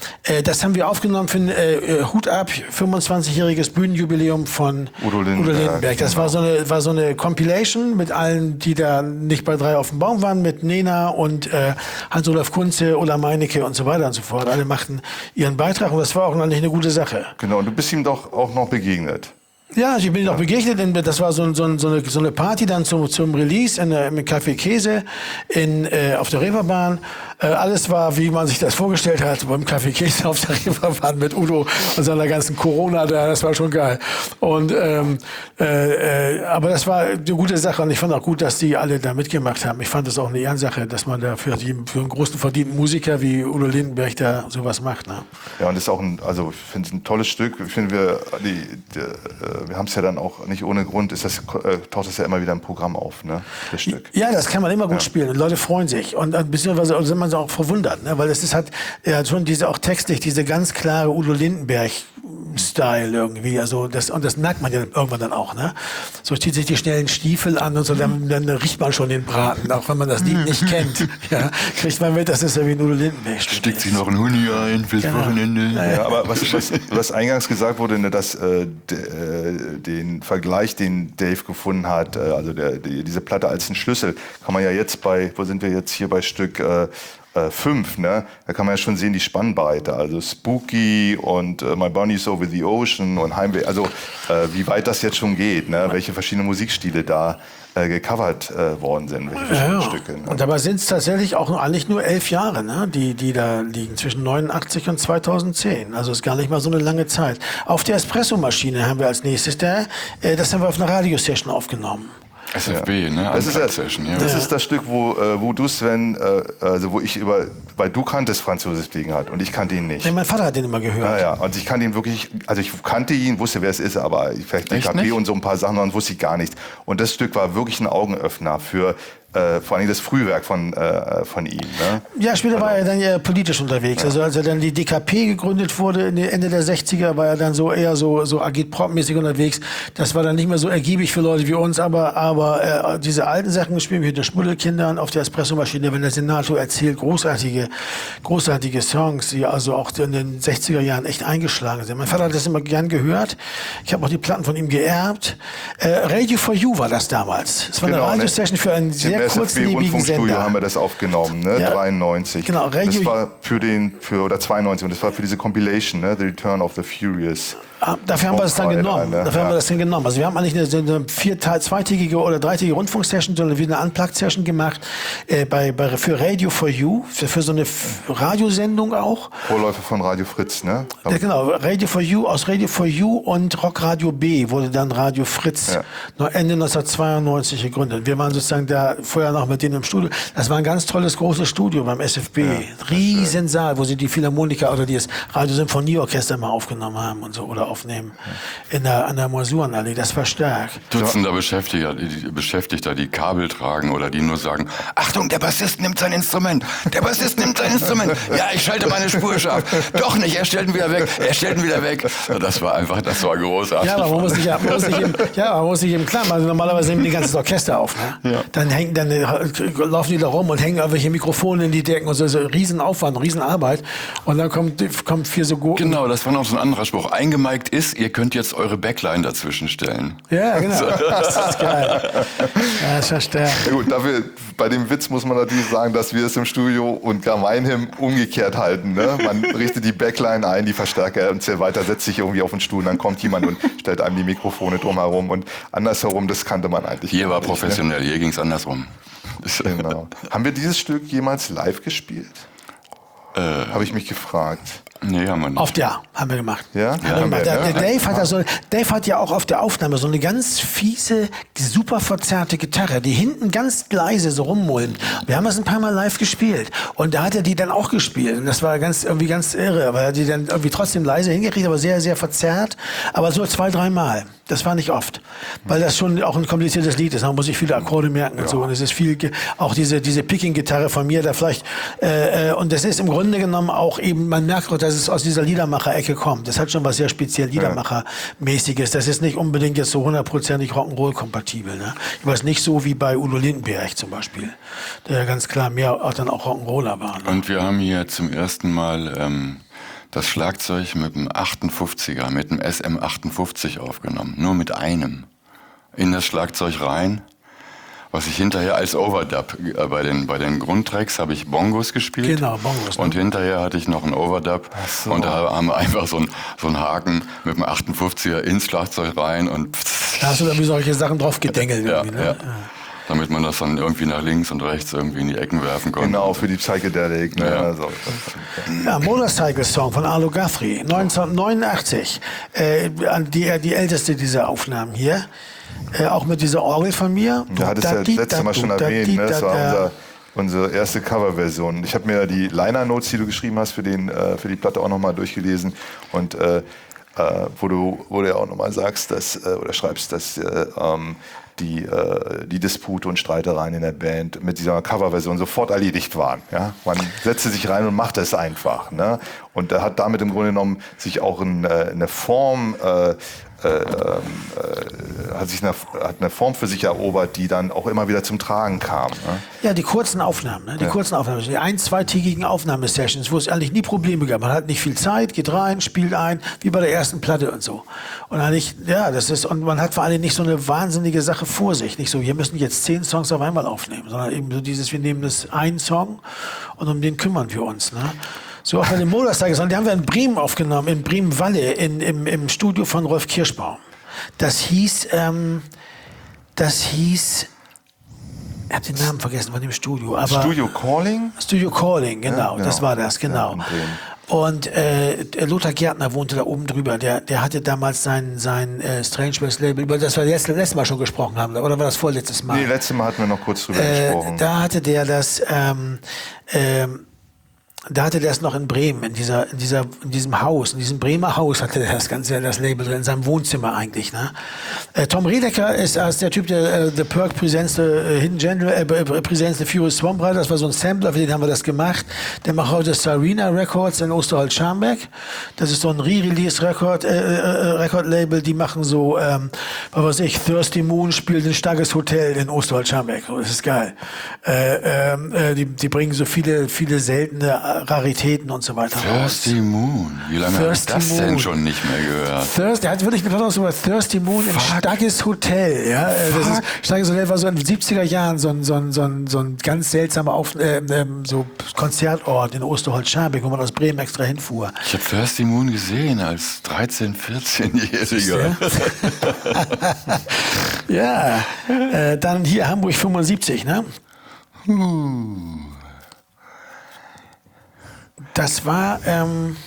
Äh, das haben wir aufgenommen für ein äh, Hut ab, fünfundzwanzigjähriges Bühnenjubiläum von Udo Lindenberg. Udo Lindenberg. Das Genau. war so eine, war so eine Compilation mit allen, die da nicht bei drei auf dem Baum waren, mit Nena und äh, Hans-Olaf Kunze, Ulla Meinecke und so weiter und so fort. Alle machten ihren Beitrag und das war auch eigentlich eine gute Sache. Genau, und du bist ihm doch auch noch begegnet. Ja, ich bin ihm auch begegnet. In, das war so, ein- so, ein- so, eine, so eine Party dann zum, zum Release in, der- im Café Käse in, äh, auf der Reeperbahn. Äh, alles war, wie man sich das vorgestellt hat, beim Café Käse auf der Reeperbahn mit Udo und seiner ganzen Corona da. Das war schon geil. Und, ähm, äh, äh, aber das war eine gute Sache und ich fand auch gut, dass die alle da mitgemacht haben. Ich fand das auch eine Ehrensache, dass man da für, die, für einen großen verdienten Musiker wie Udo Lindenberg da sowas macht. Ne? Ja, und das ist auch ein, also ich finde es ein tolles Stück. Ich finde, wir, die, die, äh, wir haben es ja dann auch nicht ohne Grund, ist das, äh, taucht das ja immer wieder im Programm auf, ne? Das Stück. Ja, das kann man immer gut spielen und Leute freuen sich und äh, beziehungsweise sind man auch verwundert, ne? Weil es ist halt ja, schon diese auch textlich diese ganz klare Udo Lindenberg-Style irgendwie, also das und das merkt man ja irgendwann dann auch, ne? So zieht sich die schnellen Stiefel an und so, dann, dann riecht man schon den Braten, auch wenn man das Lied nicht kennt, ja, kriegt man mit, das ist ja wie ein Udo Lindenberg. Steckt sich noch ein Huni ein fürs Genau. Wochenende. Ja, aber was, was, was eingangs gesagt wurde, ne, dass äh, de, äh, den Vergleich, den Dave gefunden hat, äh, also der, die, diese Platte als ein Schlüssel, kann man ja jetzt bei, wo sind wir jetzt hier bei Stück äh, fünf, ne? Da kann man ja schon sehen, die Spannbreite, also Spooky und äh, My Bunny's Over the Ocean und Heimweh, also äh, wie weit das jetzt schon geht, ne? Welche verschiedenen Musikstile da äh, gecovert äh, worden sind, welche verschiedenen Ja, Stücke. Ne? und dabei sind es tatsächlich auch eigentlich nur elf Jahre, ne, die, die da liegen, zwischen neunundachtzig und zweitausendzehn. Also ist gar nicht mal so eine lange Zeit. Auf der Espresso-Maschine haben wir als nächstes da, äh, das haben wir auf einer Radiosession aufgenommen. S F B, ne? Das, ist, ja, Session, ja. das ist das Stück, wo, äh, wo du, Sven, äh, also wo ich über, weil du kanntest Franz Josef Degenhardt und ich kannte ihn nicht. Ja, mein Vater hat den immer gehört. Ja, ja, und ich kannte ihn wirklich, also ich kannte ihn, wusste, wer es ist, aber vielleicht die Echt K P nicht? und so ein paar Sachen, dann wusste ich gar nichts. Und das Stück war wirklich ein Augenöffner für äh, vor allem das Frühwerk von, äh, von ihm. Ne? Ja, später war er dann ja politisch unterwegs. Also als er dann die D K P gegründet wurde, in den Ende der sechziger, war er dann so eher so, so Agitprop-mäßig unterwegs. Das war dann nicht mehr so ergiebig für Leute wie uns, aber, aber äh, diese alten Sachen gespielt mit den Schmuddelkindern auf der Espressomaschine, wenn der Senator erzählt, großartige, großartige Songs, die also auch in den sechziger Jahren echt eingeschlagen sind. Mein Vater hat das immer gern gehört. Ich habe auch die Platten von ihm geerbt. Äh, Radio for You war das damals. Es war Genau, eine ne? Radiosession für einen sehr Im kurzlebigen S F B-Rundfunkstudio Sender. haben wir das aufgenommen, ne? Ja. dreiundneunzig. Genau, Radio- das war für den, für, oder zweiundneunzig, und das war für diese Compilation, ne? The Return of the Furious. Ah, dafür haben wir es dann Vorfreude, genommen. ne? Dafür haben Ja. wir das dann genommen. Also wir haben eigentlich eine, so eine vier, zweitägige oder dreitägige Rundfunksession, sondern wieder eine Unplugged-Session gemacht äh, bei, bei, für Radio for You, für, für so eine F- Radiosendung auch. Vorläufer von Radio Fritz, ne? Ja, genau, Radio for You, aus Radio for You und Rock Radio B wurde dann Radio Fritz Ja. noch Ende neunzehnhundertzweiundneunzig gegründet. Wir waren sozusagen da vorher noch mit denen im Studio. Das war ein ganz tolles, großes Studio beim S F B. Riesensaal, wo sie die Philharmoniker oder das Radio-Symphonieorchester mal aufgenommen haben und so, oder aufnehmen. In der, an der Masurenallee. Das war stark. Dutzender Beschäftigter die, die Beschäftigter, die Kabel tragen oder die nur sagen, Achtung, der Bassist nimmt sein Instrument. Der Bassist nimmt sein Instrument. Ja, ich schalte meine Spur scharf. Doch nicht, er stellt ihn wieder weg. Er stellt ihn wieder weg. Das war einfach, das war großartig. Ja, aber man muss sich, ja, man muss sich eben, ja, man muss sich eben klar machen. Normalerweise nehmen die ganzes Orchester auf. Ne? Ja. Dann, hängen, dann äh, laufen die da rum und hängen irgendwelche Mikrofone in die Decken und so. So Riesenaufwand, Riesenarbeit. Und dann kommt, kommt vier so Gurken. Genau, das war noch so ein anderer Spruch. Eingemeigt ist, ihr könnt jetzt eure Backline dazwischen stellen. Ja, genau. Das ist geil. Ja, das war stark. Ja gut, dafür, bei dem Witz muss man natürlich sagen, dass wir es im Studio und gar Meinhem umgekehrt halten. Ne? Man richtet die Backline ein, die Verstärker und so weiter, setzt sich irgendwie auf den Stuhl und dann kommt jemand und stellt einem die Mikrofone drumherum. Und andersherum, das kannte man eigentlich Hier gar war nicht, professionell, hier ging es andersrum. Ne? Genau. Haben wir dieses Stück jemals live gespielt? Äh, Habe ich mich gefragt. nee, haben wir nicht. Auf ja, haben wir gemacht. Ja? Haben wir Ja, gemacht. haben wir, Der, ja. der Dave, hat da so, Dave hat ja auch auf der Aufnahme so eine ganz fiese, super verzerrte Gitarre, die hinten ganz leise so rummulmt. Wir haben das ein paar Mal live gespielt. Und da hat er die dann auch gespielt. Und das war ganz, irgendwie ganz irre, weil er die dann irgendwie trotzdem leise hingekriegt, aber sehr, sehr verzerrt. Aber so zwei, drei Mal. Das war nicht oft. Weil das schon auch ein kompliziertes Lied ist. Man muss sich viele Akkorde merken und so. Und es ist viel, ge- auch diese, diese Picking-Gitarre von mir, da vielleicht, äh, äh, und das ist im Grunde genommen auch eben, man merkt auch, dass es aus dieser Liedermacher-Ecke kommt. Das hat schon was sehr speziell Liedermacher-mäßiges. Das ist nicht unbedingt jetzt so hundertprozentig Rock'n'Roll-kompatibel. Ne? Ich weiß nicht so wie bei Udo Lindenberg zum Beispiel, der ja ganz klar mehr auch dann auch Rock'n'Roller war. Ne? Und wir haben hier zum ersten Mal ähm, das Schlagzeug mit dem achtundfünfziger, mit dem S M achtundfünfzig aufgenommen. Nur mit einem. In das Schlagzeug rein. Was ich hinterher als Overdub, äh, bei den, bei den Grundtracks habe ich Bongos gespielt. Genau, Bongos. Ne? Und hinterher hatte ich noch einen Overdub. so. Und da haben wir einfach so einen so einen Haken mit dem achtundfünfziger ins Schlagzeug rein und Da hast du dann wie solche Sachen drauf gedengelt. ja, irgendwie, ne? ja. Damit man das dann irgendwie nach links und rechts irgendwie in die Ecken werfen konnte. Genau, für die Psychedelic. Ne? Ja. Also, Ja, Motorcycle Song von Arlo Guthrie, neunzehnhundertneunundachtzig. Äh, die, die älteste dieser Aufnahmen hier. Äh, auch mit dieser Orgel von mir. Du hattest ja das letzte Mal schon erwähnt, ne? Das war unser, unsere erste Coverversion. Ich habe mir die Liner-Notes, die du geschrieben hast, für, den, äh, für die Platte auch nochmal durchgelesen. Und äh, äh, wo, du, wo du ja auch nochmal sagst, dass, äh, oder schreibst, dass äh, ähm, die, äh, die Dispute und Streitereien in der Band mit dieser Coverversion sofort erledigt waren. Ja? Man setzte sich rein und machte es einfach. Ne? Und er hat damit im Grunde genommen sich auch in, äh, eine Form äh, Äh, äh, hat sich eine, hat eine Form für sich erobert, die dann auch immer wieder zum Tragen kam. Ne? Ja, die kurzen Aufnahmen, ne? die Ja. kurzen Aufnahmen, die ein-, zweitägigen Aufnahmesessions, wo es eigentlich nie Probleme gab. Man hat nicht viel Zeit, geht rein, spielt ein, wie bei der ersten Platte und so. Und eigentlich, ja, das ist, und man hat vor allem nicht so eine wahnsinnige Sache vor sich. Nicht so, wir müssen jetzt zehn Songs auf einmal aufnehmen, sondern eben so dieses, wir nehmen das einen Song und um den kümmern wir uns. Ne? So auch bei den Motorcycle, die haben wir in Bremen aufgenommen, in Bremen-Walle, in, im, im Studio von Rolf Kirschbaum. Das hieß, ähm, das hieß, ich habe den Namen vergessen von dem Studio. Aber Studio Calling? Studio Calling, genau, Ja, genau. das war das, genau. Ja, in Bremen. Und äh, Lothar Gärtner wohnte da oben drüber. Der, der hatte damals sein, sein äh, Strange Works Label, über das wir letztes, letztes Mal schon gesprochen haben. Oder war das vorletztes Mal? Nee, letztes Mal hatten wir noch kurz drüber äh, gesprochen. Da hatte der das, ähm, ähm, da hatte der es noch in Bremen, in dieser, in dieser, in diesem Haus, in diesem Bremer Haus hatte der das ganze, das Label drin, in seinem Wohnzimmer eigentlich, ne? Äh, Tom Redeker ist als der Typ, der äh, The Perk Presents the äh, Hidden General, äh, Presents the Furious Swamp Rider, das war so ein Sampler, für den haben wir das gemacht. Der macht heute Sarina Records in Osterholz-Scharmbeck. Das ist so ein Re-Release-Record, äh, äh, Record-Label, die machen so, ähm, was weiß ich, Thirsty Moon spielt ein starkes Hotel in Osterholz-Scharmbeck. Oh, das ist geil. Äh, äh, die, die bringen so viele, viele seltene Raritäten und so weiter raus. Thirsty Moon. Wie lange habe ich Thirsty das denn Moon. schon nicht mehr gehört? Thirsty, er hat wirklich besonders über Thirsty Moon ein starkes Hotel. Ja? Äh, Das ist, starkes Hotel war so in den siebziger Jahren so ein, so ein, so ein, so ein ganz seltsamer Auf, äh, ähm, so Konzertort in Osterholz-Scharmbeck, wo man aus Bremen extra hinfuhr. Ich habe Thirsty Moon gesehen als dreizehn-, vierzehnjähriger. Ja, äh, dann hier Hamburg fünfundsiebzig, ne? Das war, ähm,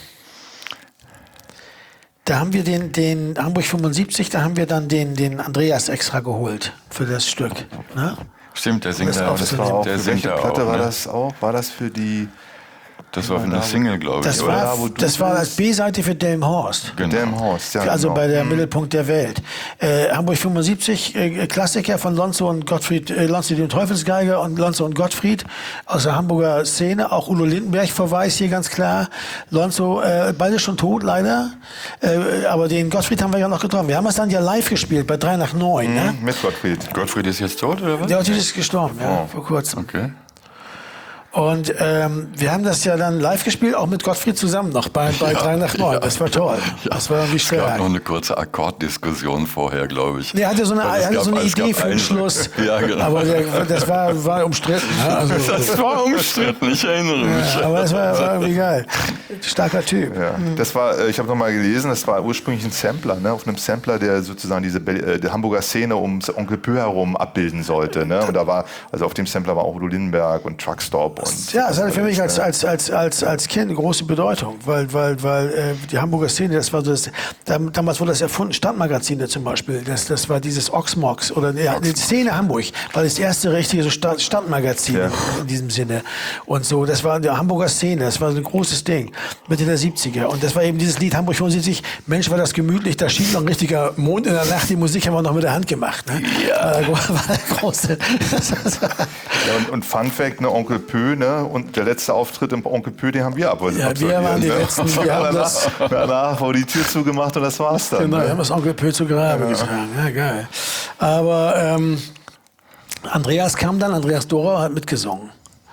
da haben wir den, den Hamburg fünfundsiebzig, da haben wir dann den, den Andreas extra geholt für das Stück. Ne? Stimmt, der singt Das da. auch- das war auch, der für singt welche da Platte auch, war ne? das auch? War das für die Das war für eine Single, glaube ich. Das oder? war, Ja, wo du das war als bist. B-Seite für Delmenhorst. Genau. Delmenhorst? Ja, Also genau. bei der Mittelpunkt der Welt. Äh, Hamburg fünfundsiebzig, äh, Klassiker von Lonzo und Gottfried, äh, Lonzo dem Teufelsgeiger und Lonzo und Gottfried aus der Hamburger Szene. Auch Udo Lindenberg Verweis hier ganz klar. Lonzo, äh, beide schon tot leider. Äh, aber den Gottfried haben wir ja noch getroffen. Wir haben es dann ja live gespielt bei drei nach neun. Ne? Mhm, mit Gottfried. Gottfried ist jetzt tot, oder was? Der Gottfried ist gestorben, ja, vor kurzem. Okay. Und ähm, wir haben das ja dann live gespielt, auch mit Gottfried zusammen noch bei, bei Ja, drei nach neun. ja. Das war toll. Das war irgendwie Es gab stark. noch eine kurze Akkorddiskussion vorher, glaube ich. Nee, er hatte so eine, Also es er hatte gab- so eine es gab Idee für den einen- Schluss. Ja, genau. Aber der, das war, war umstritten. Ne? Also, Das war umstritten, ich erinnere mich. ja, aber es war, war irgendwie geil. Starker Typ. Ja, das war, äh, ich habe nochmal gelesen, das war ursprünglich ein Sampler, ne, auf einem Sampler, der sozusagen diese Be äh, die Hamburger Szene um Onkel Pö herum abbilden sollte. Ne? Und da war, also auf dem Sampler war auch Udo Lindenberg und Truckstop. Und Ja, es hatte für mich als, ne? als, als, als, als Kind eine große Bedeutung, weil, weil, weil äh, die Hamburger Szene, das war so das, dam- damals wurde das erfunden, Stadtmagazine zum Beispiel, das, das war dieses Oxmox oder ja, die Szene Hamburg, war das erste richtige so Stadt, Stadtmagazin Ja. in diesem Sinne und so, das war die Hamburger Szene, das war so ein großes Ding, Mitte der siebziger und das war eben dieses Lied Hamburg fünfundsiebzig, Mensch war das gemütlich, da schien noch ein richtiger Mond in der Nacht, die Musik haben wir noch mit der Hand gemacht. Ne? Ja. War, war der große, Ja, und, und Fun Fact, ne, Onkel Pö, ne, und der letzte Auftritt im Onkel Pö, den haben wir ab. Ja, wir waren die letzten, wir haben das... danach, danach wurde die Tür zugemacht und das war's dann. Genau, wir ne? haben das Onkel Pö zu Grabe getragen. Ja, geil. Aber ähm, Andreas kam dann, Andreas Dorau hat mitgesungen.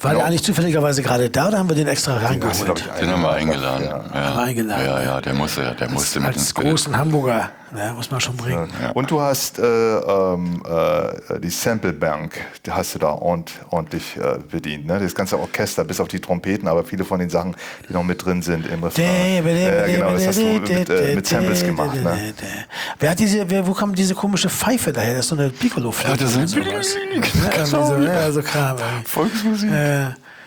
War Genau. der eigentlich zufälligerweise gerade da oder haben wir den extra reingeholt? glaub ich, Den haben wir eingeladen. Ja. Ja, Haben wir eingeladen, ja, ja. ja, der musste, der musste mit Als ins Bild. großen Hamburger, ne, muss man schon bringen. Und du hast äh, ähm, äh, die Sample Bank, die hast du da ordent, ordentlich äh, bedient. Ne? Das ganze Orchester, bis auf die Trompeten, aber viele von den Sachen, die noch mit drin sind im Refrain. Äh, genau, das hast du mit, äh, mit Samples gemacht. Ne? Wer hat diese, wer, wo kommt diese komische Pfeife daher? Das ist so eine Piccolo-Flöte. Ja, das ist oder sowas. Ne, irgendwie so, ja, so Kram. ey. Volksmusik. Äh,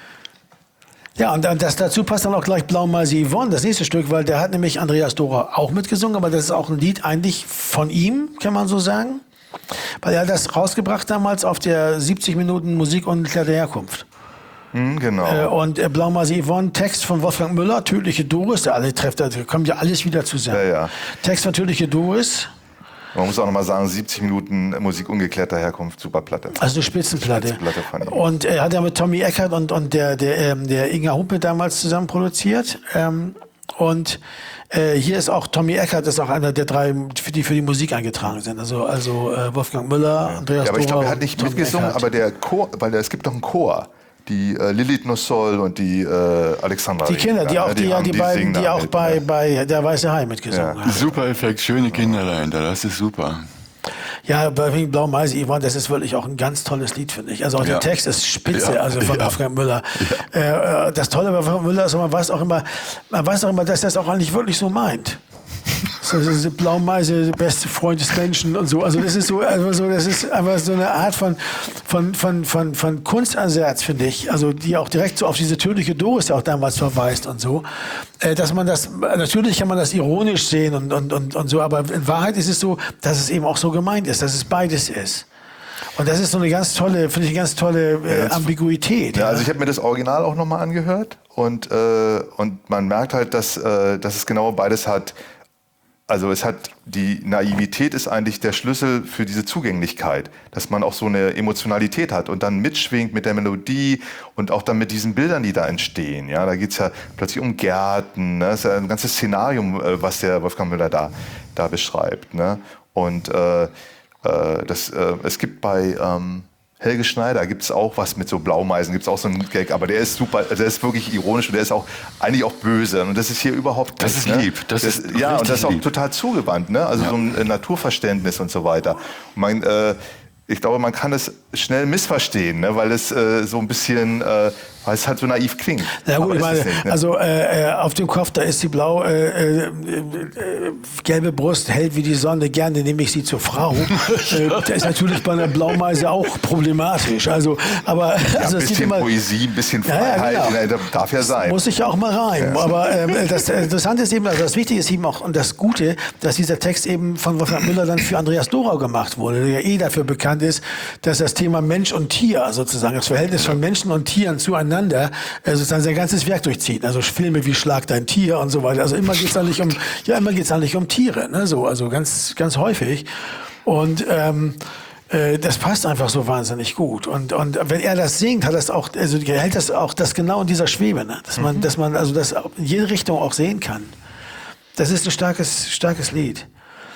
Ja, und dann- das, dazu passt dann auch gleich Blaumeise Yvonne, das nächste Stück, weil der hat nämlich Andreas Dora auch mitgesungen, aber das ist auch ein Lied eigentlich von ihm, kann man so sagen. Weil er hat das rausgebracht damals auf der siebzig Minuten Musik ungeklärte Herkunft. Hm, genau. Äh, und äh, Blaumeise Yvonne, Text von Wolfgang Müller, Tödliche Doris, da alle trefft, da kommt ja alles wieder zusammen. Ja, ja. Text von Tödliche Doris, Man muss auch nochmal sagen, siebzig Minuten Musik ungeklärter Herkunft, super Platte. also eine Spitzenplatte. Spitzenplatte von ihm. Und er hat ja mit Tommy Eckert und, und der, der, ähm, der Inga Humpe damals zusammen produziert. Ähm, und äh, hier ist auch Tommy Eckert, ist auch einer der drei, für die für die Musik eingetragen sind. Also, also äh, Wolfgang Müller, Andreas Ja, aber ich Dora glaube, er hat und nicht Tommy mitgesungen, Eckert. aber der Chor, weil es gibt doch einen Chor. Die äh, Lilith Nossol und die äh, Alexandra. Die Kinder, die Regner, auch, ne? die, ja, haben- die beiden, singen die da auch mit, bei, ne? bei Der Weiße Hai mitgesungen Ja. haben. Super Effekt, schöne Kinder dahinter, das ist super. Ja, bei wegen Blau Meise Yvonne, das ist wirklich auch ein ganz tolles Lied, finde ich. Also auch Ja. der Text ist spitze, Ja. also von Ja. Wolfgang Müller. Äh, äh, das Tolle bei Wolfgang Müller ist, man weiß auch immer, man weiß auch immer, dass er es auch eigentlich wirklich so meint. So, so, so Blaumeise, der beste Freund des Menschen und so. Also das ist so, also so, das ist einfach so eine Art von, von, von, von, von Kunstansatz, finde ich. Also die auch direkt so auf diese tödliche Doris ja auch damals verweist und so. Äh, dass man das, natürlich kann man das ironisch sehen und, und, und, und so, aber in Wahrheit ist es so, dass es eben auch so gemeint ist, dass es beides ist. Und das ist so eine ganz tolle, finde ich, eine ganz tolle äh, Ja, das- Ambiguität. Ja, also ich habe mir das Original auch nochmal angehört und, äh, und man merkt halt, dass, äh, dass es genau beides hat. Also es hat, die Naivität ist eigentlich der Schlüssel für diese Zugänglichkeit, dass man auch so eine Emotionalität hat und dann mitschwingt mit der Melodie und auch dann mit diesen Bildern, die da entstehen. Ja, da geht's ja plötzlich um Gärten, ne? Das ist ja ein ganzes Szenarium, äh, was der Wolfgang Müller da, da beschreibt. Ne? Und äh, äh, das, äh, es gibt bei ähm, Helge Schneider gibt es auch was mit so Blaumeisen, gibt es auch so einen Gag, aber der ist super, der ist wirklich ironisch und der ist auch eigentlich auch böse und das ist hier überhaupt Das nicht, ist ne? lieb, das ist ja, und richtig das ist auch lieb. total zugewandt, ne? Also so ein äh, Naturverständnis und so weiter. Und man, äh, ich glaube, man kann es schnell missverstehen, ne? Weil es äh, so ein bisschen, äh, weil es halt so naiv klingt. Ja gut, Aber ich ist meine, es nicht, ne? also äh, äh, auf dem Kopf, da ist die blau, äh, äh, äh, gelbe Brust, hell wie die Sonne, gerne nehme ich sie zur Frau. äh, das ist natürlich bei einer Blaumeise auch problematisch. Also, aber Ja, also ein es sieht bisschen immer, Poesie, ein bisschen Ja, ja, Freiheit, genau. ne? Das darf ja sein. muss ich ja auch mal rein. Aber ähm, das Interessante ist eben, also das Wichtige ist eben auch und das Gute, dass dieser Text eben von Wolfgang Müller dann für Andreas Dora gemacht wurde, der ja eh dafür bekannt ist, dass das Thema Mensch und Tier sozusagen, das Verhältnis von Menschen und Tieren zueinander, äh, sozusagen sein ganzes Werk durchzieht. Also Filme wie Schlag dein Tier und so weiter. Also immer geht's eigentlich um, ja, immer geht's eigentlich um Tiere, ne? So, also ganz, ganz häufig. Und ähm, äh, das passt einfach so wahnsinnig gut. Und, und wenn er das singt, hat das auch, also er hält das auch das genau in dieser Schwebe, ne? Dass man, dass man also das in jede Richtung auch sehen kann. Das ist ein starkes, starkes Lied.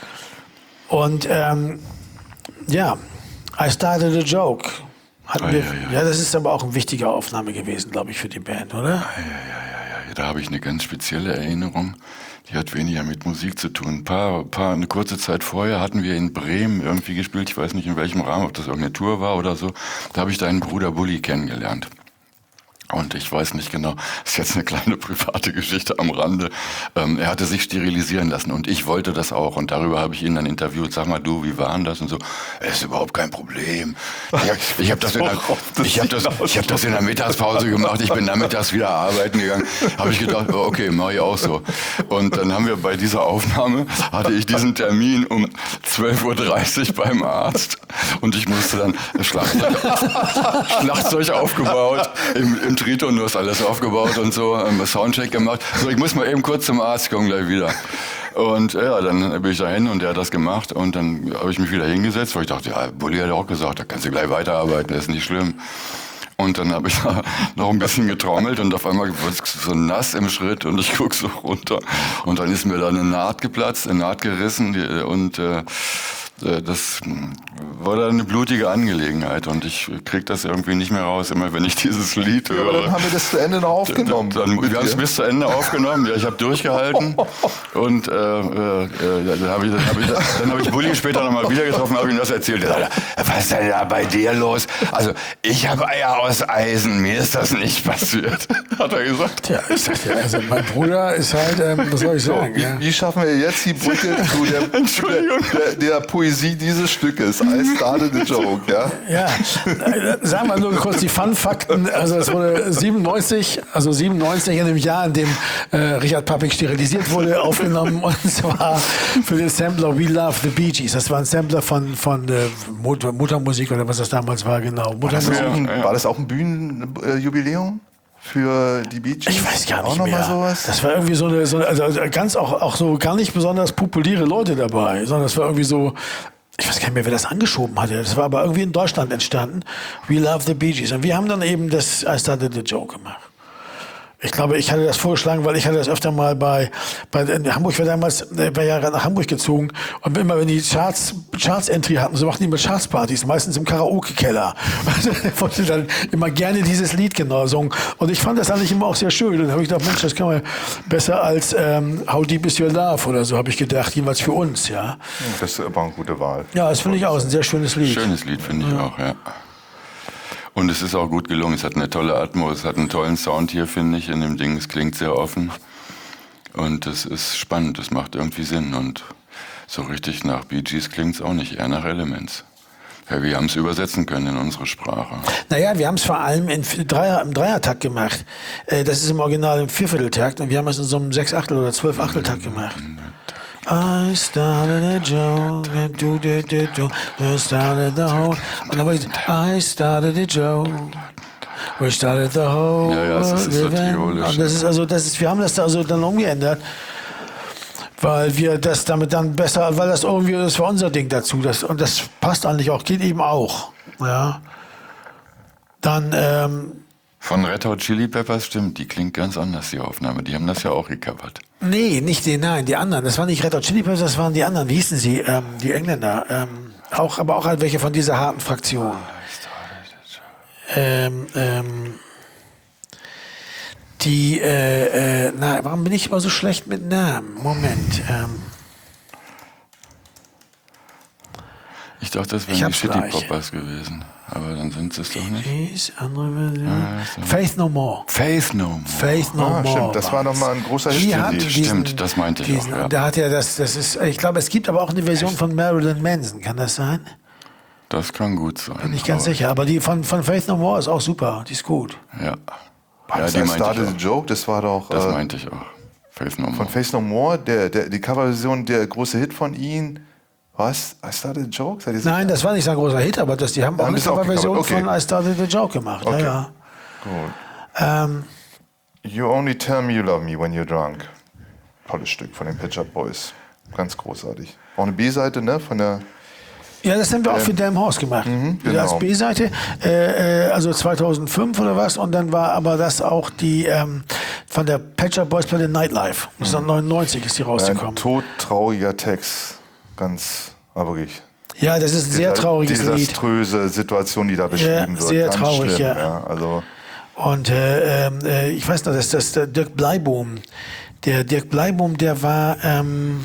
Und ähm, ja, I started a joke. Hatten Ah, wir, ja, ja, ja. das ist aber auch eine wichtige Aufnahme gewesen, glaube ich, für die Band, oder? Ja, ja, ja, ja, da habe ich eine ganz spezielle Erinnerung. Die hat weniger mit Musik zu tun. Ein paar, paar, eine kurze Zeit vorher hatten wir in Bremen irgendwie gespielt. Ich weiß nicht in welchem Rahmen, ob das irgendeine Tour war oder so. Da habe ich deinen Bruder Bulli kennengelernt. Und ich weiß nicht genau, ist jetzt eine kleine private Geschichte am Rande. Ähm, er hatte sich sterilisieren lassen und ich wollte das auch. Und darüber habe ich ihn dann interviewt. Sag mal, du, wie war denn das? Und so, es ist überhaupt kein Problem. Ich habe ich hab das, in der- ich hab das, ich hab das in der Mittagspause gemacht. Ich bin nachmittags wieder arbeiten gegangen. Habe ich gedacht, oh, okay, mache ich auch so. Und dann haben wir bei dieser Aufnahme, hatte ich diesen Termin um zwölf Uhr dreißig beim Arzt. Und ich musste dann Schlagzeug, Schlagzeug aufgebaut, im, im Tritonus alles aufgebaut und so, ähm, Soundcheck gemacht. So, ich muss mal eben kurz zum Arzt kommen, gleich wieder. Und ja, dann bin ich dahin und der hat das gemacht und dann habe ich mich wieder hingesetzt, weil ich dachte, ja, Bulli hat auch gesagt, da kannst du gleich weiterarbeiten, das ist nicht schlimm. Und dann habe ich da noch ein bisschen getrommelt und auf einmal wurde es so nass im Schritt und ich guck so runter und dann ist mir da eine Naht geplatzt, eine Naht gerissen die, und äh, äh, das war dann eine blutige Angelegenheit und ich krieg das irgendwie nicht mehr raus, immer wenn ich dieses Lied höre. Aber dann haben wir das zu Ende noch aufgenommen. Dann, dann, wir haben es bis zu Ende aufgenommen. Ja, ich habe durchgehalten und äh, äh, dann habe ich, dann hab ich, dann hab ich Bulli später nochmal wieder getroffen, habe ihm das erzählt. Er sagte, was ist denn da bei dir los? Also ich habe Eier aus Eisen, mir ist das nicht passiert, hat er gesagt. Tja, ich sag dir, also mein Bruder ist halt, ähm, was soll ich sagen? Wie, Ja. wie schaffen wir jetzt die Brücke zu der, der, der, der Poesie dieses Stückes? I started the joke, ja? Ja, äh, sagen wir nur kurz die Fun-Fakten. Also es wurde siebenundneunzig, also siebenundneunzig in dem Jahr, in dem äh, Richard Pappig sterilisiert wurde, aufgenommen. Und zwar für den Sampler We Love the Bee Gees. Das war ein Sampler von, von äh, Mutter, Muttermusik oder was das damals war, genau. War das, Muttermusik. auch ein, Ja, ja. war das auch ein Bühnenjubiläum für die Bee Gees? Ich weiß gar nicht auch noch mehr. Mal sowas? Das war irgendwie so eine, so eine also ganz auch, auch so gar nicht besonders populäre Leute dabei, sondern es war irgendwie so, ich weiß gar nicht mehr, wer das angeschoben hatte. Das war aber irgendwie in Deutschland entstanden. We Love the Bee Gees. Und wir haben dann eben das I Started the Joke gemacht. Ich glaube, ich hatte das vorgeschlagen, weil ich hatte das öfter mal bei, bei in Hamburg, ich war damals ein paar Jahre nach Hamburg gezogen und immer wenn die Charts, Charts-Entry hatten, so machten die immer Charts-Partys, meistens im Karaoke-Keller. Also ich wollte dann immer gerne dieses Lied genau singen. Und ich fand das eigentlich immer auch sehr schön. Und dann habe ich gedacht, Mensch, das kann man besser als ähm, How Deep Is Your Love oder so, habe ich gedacht, jeweils für uns, ja. Das ist aber eine gute Wahl. Ja, das finde ich auch, ist ein sehr schönes Lied. Schönes Lied, finde ich auch, ja. Und es ist auch gut gelungen. Es hat eine tolle Atmos, es hat einen tollen Sound hier, finde ich, in dem Ding. Es klingt sehr offen. Und es ist spannend, es macht irgendwie Sinn. Und so richtig nach Bee Gees klingt es auch nicht, eher nach Elements. Ja, wir haben es übersetzen können in unsere Sprache. Naja, wir haben es vor allem in Dreier, im Dreiertakt gemacht. Äh, Das ist im Original im Viervierteltakt und wir haben es in so einem Sechsachtel- oder Zwölfachteltakt gemacht. I started a joke, do do do do, we started the whole. Und dann war ich, I started a joke, we started the whole. Ja, ja, es ist so living. tirolisch. Und das ist also, das ist, wir haben das da also dann umgeändert, weil wir das damit dann besser, weil das irgendwie, das war unser Ding dazu, das, und das passt eigentlich auch, geht eben auch, ja. Dann, ähm, Von Red Hot Chili Peppers stimmt, die klingt ganz anders, die Aufnahme. Die haben das ja auch gecovert. nee, nicht die, nein, die anderen. Das waren nicht Red Hot Chili Peppers, das waren die anderen. Wie hießen sie? Ähm, die Engländer. Ähm, auch, aber auch halt welche von dieser harten Fraktion. Ähm, ähm, die, äh, äh, na, warum bin ich immer so schlecht mit Namen? Moment. Ähm, Ich dachte, das Ich wären die hab's Shitty gleich. Poppers gewesen. Aber dann sind sie es doch nicht. Peace, andere Version. Ah, so. Faith No More. Faith No More. Faith No Ah, More. stimmt, das war nochmal ein großer Die Hit für hat die. diesen- Stimmt, das meinte ich diesen, auch, ja. Da hat er das, das ist, ich glaube, es gibt aber auch eine Version von Marilyn Manson, kann das sein? Das kann gut sein. Bin ich ganz aber- sicher. Aber die von, von Faith No More ist auch super. Die ist gut. Ja. War Ja, das die I meinte started ich the auch. Joke? Das war doch Das äh, meinte ich auch. Faith No von More. Face No More, der, der, die Coverversion, der große Hit von ihnen. Was? I started the Joke? Seid ihr sicher? Nein, das war nicht so ein großer Hit, aber das, die haben auch haben eine das auch Coverversion gecovert, okay. von I Started the Joke gemacht. Okay. Ja, Gut. ja. Ähm, You only tell me you love me when you're drunk. Tolles Stück von den Pet Shop Boys. Ganz großartig. Auch eine B-Seite, ne? Von der. ja, das haben wir auch für Damn Horse gemacht. genau. Als B-Seite, äh, äh, also zweitausendfünf oder was. Und dann war aber das auch die ähm, von der Pet Shop Boys Platte Nightlife. neunzehnhundertneunundneunzig ist die Ein rausgekommen. todtrauriger Text. Ganz, aber wirklich. Ja, das ist ein sehr Desa- trauriges Lied. Desaströse Situation, die da beschrieben wird. sehr Ganz traurig, schlimm, ja. Also, Und äh, ähm, äh, ich weiß noch, dass das der Dirk Bleibohm, der Dirk Bleibohm, der war, ähm,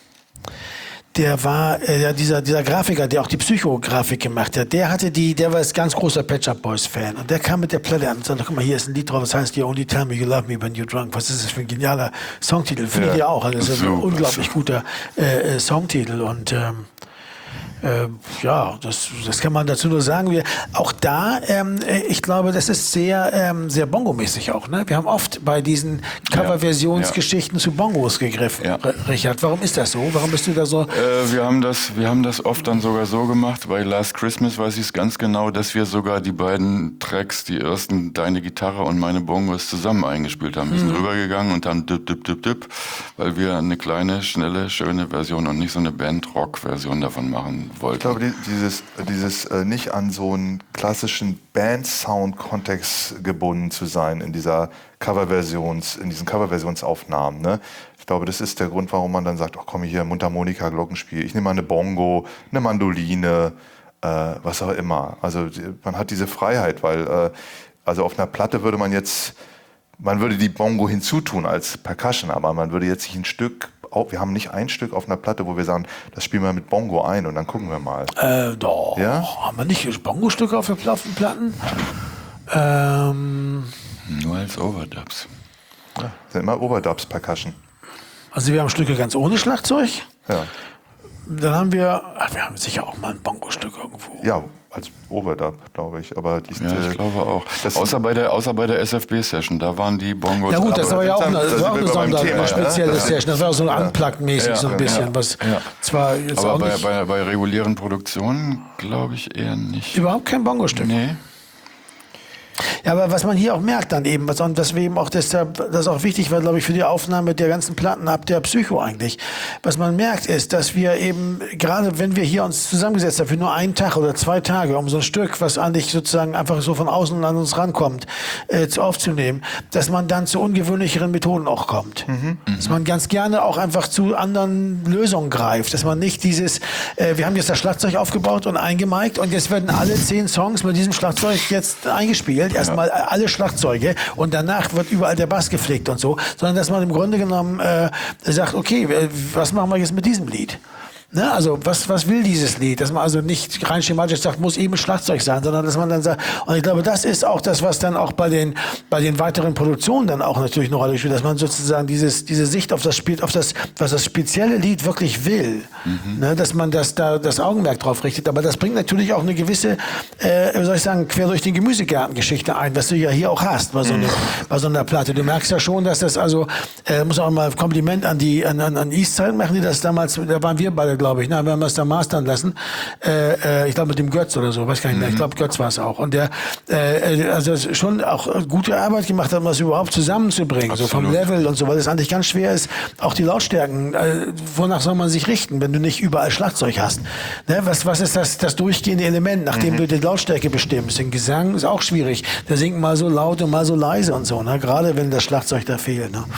der war äh, ja, dieser dieser Grafiker, der auch die Psychografik gemacht hat. Der hatte die, der war ein ganz großer Pet Shop Boys Fan und der kam mit der Platte an und sagte, guck mal, hier ist ein Lied drauf, das heißt You Only Tell Me You Love Me When You're Drunk. Was ist das für ein genialer Songtitel? Finde ich Ja. ja auch. Also das ist ein Super. unglaublich guter äh, äh, Songtitel und ähm, äh, ja, das, das kann man dazu nur sagen. Wir, auch da, ähm, äh, ich glaube, das ist sehr, ähm, sehr Bongo-mäßig auch. Ne? Wir haben oft bei diesen Coverversionsgeschichten zu Bongos gegriffen. Ja. R- Richard, warum ist das so? Warum bist du da so? Äh, wir, haben das, wir haben das oft dann sogar so gemacht. Bei Last Christmas weiß ich es ganz genau, dass wir sogar die beiden Tracks, die ersten Deine Gitarre und meine Bongos zusammen eingespielt haben. Wir sind rübergegangen und haben düpp, düpp, düpp, düpp, weil wir eine kleine, schnelle, schöne Version und nicht so eine Band-Rock-Version davon machen wollten. Ich glaube, die, dieses, dieses äh, nicht an so einen klassischen Band-Sound-Kontext gebunden zu sein in dieser Coverversions, in diesen Coverversionsaufnahmen. Ne? Ich glaube, das ist der Grund, warum man dann sagt, ach komm hier, Mundharmonika, Glockenspiel, ich nehme mal eine Bongo, eine Mandoline, äh, was auch immer. Also die, man hat diese Freiheit, weil äh, also auf einer Platte würde man jetzt, man würde die Bongo hinzutun als Percussion, aber man würde jetzt nicht ein Stück, wir haben nicht ein Stück auf einer Platte, wo wir sagen, das spielen wir mit Bongo ein und dann gucken wir mal. Äh, doch. Ja? Haben wir nicht Bongo-Stücke auf den Platten? Ähm, Nur als Overdubs. Ja, sind immer Overdubs, Percussion. also wir haben Stücke ganz ohne Schlagzeug. Ja. Dann haben wir, ach, wir haben sicher auch mal ein Bongo-Stück irgendwo. Ja, als Overdub, glaube ich. Aber die, Ja, ich glaube auch. Das Außer bei der, außer bei der S F B-Session, da waren die Bongos. Ja gut, das aber war ja auch da eine, sind das war auch wir eine beim Sonder, Thema, eine spezielle ja. Session. Das war so ein Unplugged-mäßig Ja, so ein bisschen. ja, Was ja. zwar jetzt Aber auch bei, nicht, bei, bei regulären Produktionen glaube ich eher nicht. überhaupt kein Bongo-Stück. Nee. Ja, aber was man hier auch merkt dann eben, was, und was wir eben auch deshalb, das auch wichtig war, glaube ich, für die Aufnahme der ganzen Platten ab der Psycho eigentlich. Was man merkt ist, dass wir eben, gerade wenn wir hier uns zusammengesetzt haben für nur einen Tag oder zwei Tage, um so ein Stück, was eigentlich sozusagen einfach so von außen an uns rankommt, äh, zu aufzunehmen, dass man dann zu ungewöhnlicheren Methoden auch kommt. Mhm. Dass man ganz gerne auch einfach zu anderen Lösungen greift. Dass man nicht dieses, äh, wir haben jetzt das Schlagzeug aufgebaut und eingemiced und jetzt werden alle zehn Songs mit diesem Schlagzeug jetzt eingespielt. Erstmal ja. alle Schlagzeuge und danach wird überall der Bass gepflegt und so, sondern dass man im Grunde genommen äh, sagt, okay, was machen wir jetzt mit diesem Lied? Ne, also was, was will dieses Lied? Dass man also nicht rein schematisch sagt, muss eben Schlagzeug sein, sondern dass man dann sagt, und ich glaube, das ist auch das, was dann auch bei den, bei den weiteren Produktionen dann auch natürlich eine Rolle spielt, dass man sozusagen dieses, diese Sicht auf das Spiel, auf das, was das spezielle Lied wirklich will, mhm. ne, dass man das da das Augenmerk drauf richtet. Aber das bringt natürlich auch eine gewisse, äh, wie soll ich sagen, quer durch den Gemüsegarten-Geschichte ein, was du ja hier auch hast bei so, eine, mhm. bei so einer Platte. Du merkst ja schon, dass das also, äh, muss auch mal Kompliment an die, an, an, an Eastside machen, die das damals, da waren wir beide, glaube ich, ne? Wir haben das da mastern lassen. Äh, äh, ich glaube mit dem Götz oder so, weiß gar nicht mehr. Ich glaube Götz war es auch. Und der äh, also schon auch gute Arbeit gemacht hat, um das überhaupt zusammenzubringen, Absolut. so vom Level und so, weil es eigentlich ganz schwer ist, auch die Lautstärken, äh, wonach soll man sich richten, wenn du nicht überall Schlagzeug hast? Ne? Was, was ist das, das durchgehende Element, nachdem mhm. du die Lautstärke bestimmst? Den Gesang ist auch schwierig. Der singt mal so laut und mal so leise und so, ne? Gerade wenn das Schlagzeug da fehlt. Ne?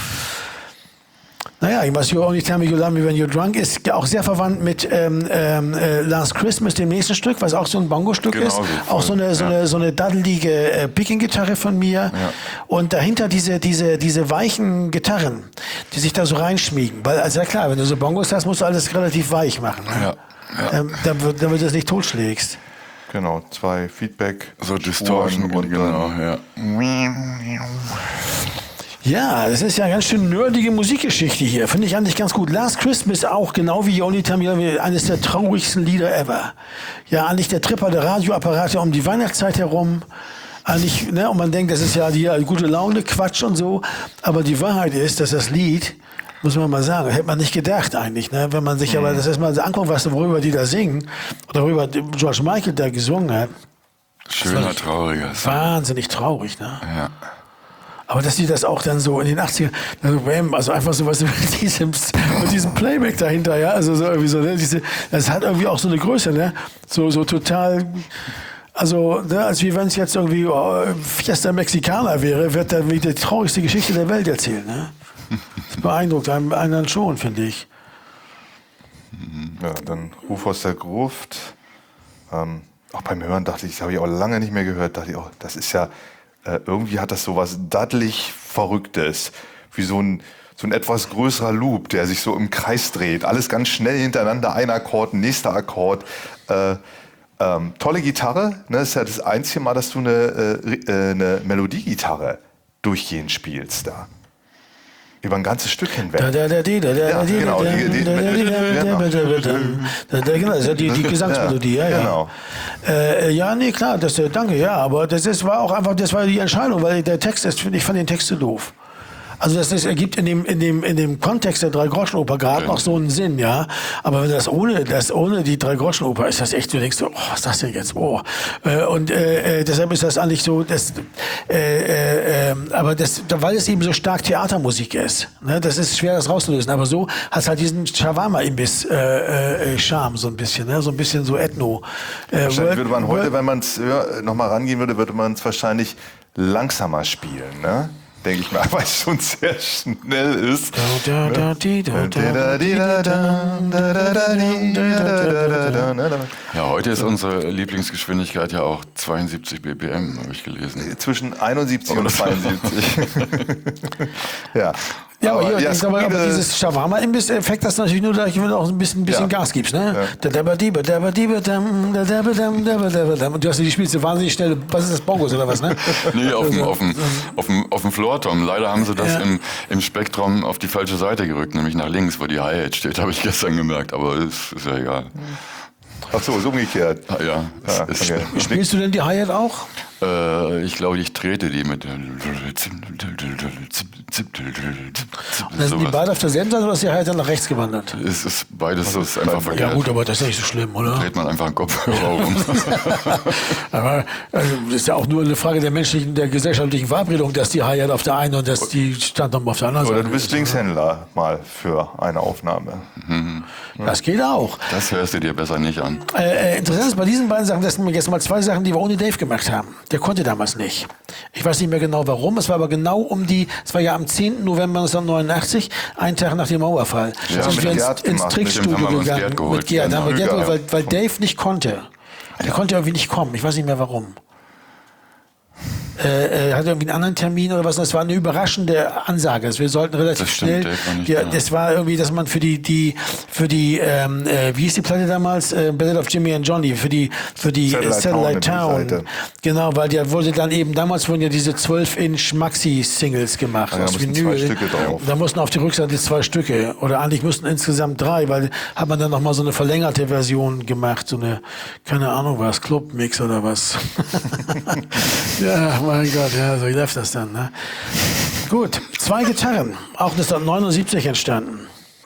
Naja, You Must You Only Tell Me You Love Me When You're Drunk ist auch sehr verwandt mit ähm, äh, Last Christmas, dem nächsten Stück, was auch so ein Bongo-Stück genau, ist. So auch so eine, so ja. eine, so eine daddelige äh, Picking-Gitarre von mir. Ja. Und dahinter diese, diese, diese weichen Gitarren, die sich da so reinschmiegen. Weil, also ja klar, wenn du so Bongos hast, musst du alles relativ weich machen. Ne? Ja. Ja. Ähm, damit, damit du es nicht totschlägst. Genau, zwei Feedback. So Distortion, und genau, ja. Ja, das ist ja ganz schön nerdige Musikgeschichte hier. Finde ich eigentlich ganz gut. Last Christmas auch, genau wie You Only Tell Me Love Me, eines der traurigsten Lieder ever. Ja, eigentlich der Tripper der Radioapparate um die Weihnachtszeit herum. Eigentlich, ne, und man denkt, das ist ja die ja, gute Laune, Quatsch und so. Aber die Wahrheit ist, dass das Lied, muss man mal sagen, hätte man nicht gedacht eigentlich, ne? Wenn man sich mhm. aber das erstmal anguckt, was worüber die da singen, oder worüber George Michael da gesungen hat. Schöner, trauriger Song. Wahnsinnig traurig, ne? Ja. Aber dass die das auch dann so in den achtzigern, also einfach so was mit diesem, mit diesem Playback dahinter, ja, also so irgendwie so, ne, diese, das hat irgendwie auch so eine Größe, ne, so, so total, also, ne, als wie wenn es jetzt irgendwie oh, Fiesta Mexicana wäre, wird dann wie die traurigste Geschichte der Welt erzählt, ne. Das beeindruckt einen, einen dann schon, finde ich. Ja, dann Ruf aus der Gruft. Ähm, auch beim Hören dachte ich, das habe ich auch lange nicht mehr gehört, dachte ich, oh, das ist ja, irgendwie hat das so was daddelig Verrücktes, wie so ein, so ein etwas größerer Loop, der sich so im Kreis dreht. Alles ganz schnell hintereinander, ein Akkord, nächster Akkord. Äh, ähm, tolle Gitarre, ne? Das ist ja das einzige Mal, dass du eine, äh, eine Melodiegitarre durchgehend spielst da. Über ein ganzes Stück hinweg. Ja, genau. Also die, die Gesangsmelodie, ja, ja. Genau. Äh, ja, nee, klar, das, danke, ja, aber das ist, war auch einfach, das war die Entscheidung, weil der Text ist, ich fand den Text so doof. Also das, das ergibt in dem, in dem, in dem Kontext der Drei-Groschen-Oper gerade noch so einen Sinn, ja. Aber wenn das ohne, das ohne die Drei-Groschen-Oper ist das echt, du denkst so, oh, was ist das denn jetzt? Oh. Äh, Und äh, äh, deshalb ist das eigentlich so, das, äh, äh, aber das, weil es eben so stark Theatermusik ist, ne, das ist schwer, das rauszulösen. Aber so hat es halt diesen Shawarma-Imbiss-Charme äh, äh, so ein bisschen, ne, so ein bisschen so Ethno. Äh, Wahrscheinlich würde man heute, wenn man es ja, nochmal rangehen würde, würde man es wahrscheinlich langsamer spielen, ne? Denke ich mal, weil es schon sehr schnell ist. Ja, heute ist unsere Lieblingsgeschwindigkeit ja auch zweiundsiebzig B P M, habe ich gelesen. Zwischen einundsiebzig und zweiundsiebzig. Ja. Ja, aber, hier, ja, ich glaube, aber dieses Shawarma-Imbiss-Effekt, das ist natürlich nur, dass du auch ein bisschen, ein bisschen Ja. Gas gibst, ne? Ja. Da- da- diebe, da- diebe, dam, da- da- dam, da- da- da- dam. Und du hast die spielst du wahnsinnig schnell, was ist das, Bongos oder was, ne? Nee, auf dem, auf dem, auf dem, auf dem Floor-Tom. Leider haben sie das Ja. im, im Spektrum auf die falsche Seite gerückt, nämlich nach links, wo die Hi-Hat steht, habe ich gestern gemerkt, aber ist, ist ja egal. Ach so, ist umgekehrt. Ah, ja, Ja, es ist, okay. Spielst du denn die Hi-Hat auch? äh, ich glaube, ich trete die mit. Dann sind die sowas. beide auf derselben Seite oder ist die Hi-Hat dann nach rechts gewandert? Es ist beides ist einfach Ja verkehrt. gut, aber das ist ja nicht so schlimm, oder? Dreht man einfach einen Kopfhörer um. Aber also, das ist ja auch nur eine Frage der menschlichen, der gesellschaftlichen Verabredung, dass die Hi-Hat auf der einen und dass die Standturm auf der anderen Oder Seite du bist ist. Linkshändler mal für eine Aufnahme. Das geht auch. Das hörst du dir besser nicht an. Äh, äh, interessant ist bei diesen beiden Sachen, das sind jetzt mal zwei Sachen, die wir ohne Dave gemacht haben. Der konnte damals nicht. Ich weiß nicht mehr genau warum. Es war aber genau um die, es war ja am zehnten November neunzehnhundertneunundachtzig, einen Tag nach dem Mauerfall. Ja, sind mit wir ins, Gerd ins gemacht. Trickstudio Mit dem haben wir uns gegangen. Gerd geholt. Mit Gerd, da haben wir Genau. Gerd geholt, weil, Ja. weil Dave nicht konnte. Der konnte irgendwie nicht kommen. Ich weiß nicht mehr warum. Äh, er hatte irgendwie einen anderen Termin oder was. Das war eine überraschende Ansage. Also wir sollten relativ Das stimmt, schnell. Dave war nicht Ja, da. das war irgendwie, dass man für die, die, für die, ähm, äh, wie hieß die Platte damals? Äh, Ballad of Jimmy and Johnny, für die, für die Satellite Satellite, Town, Town. die Seite. Genau, weil der wurde dann eben, damals wurden ja diese zwölf Inch Maxi-Singles gemacht. Ja, da aus mussten Vinyl. zwei Stücke drauf. Da mussten auf die Rückseite zwei Stücke. Oder eigentlich mussten insgesamt drei, weil hat man dann nochmal so eine verlängerte Version gemacht. So eine, keine Ahnung was, Club-Mix oder was. Ja, mein Gott, ja, so läuft das dann, ne? Gut, zwei Gitarren, auch neunzehnhundertneunundsiebzig entstanden.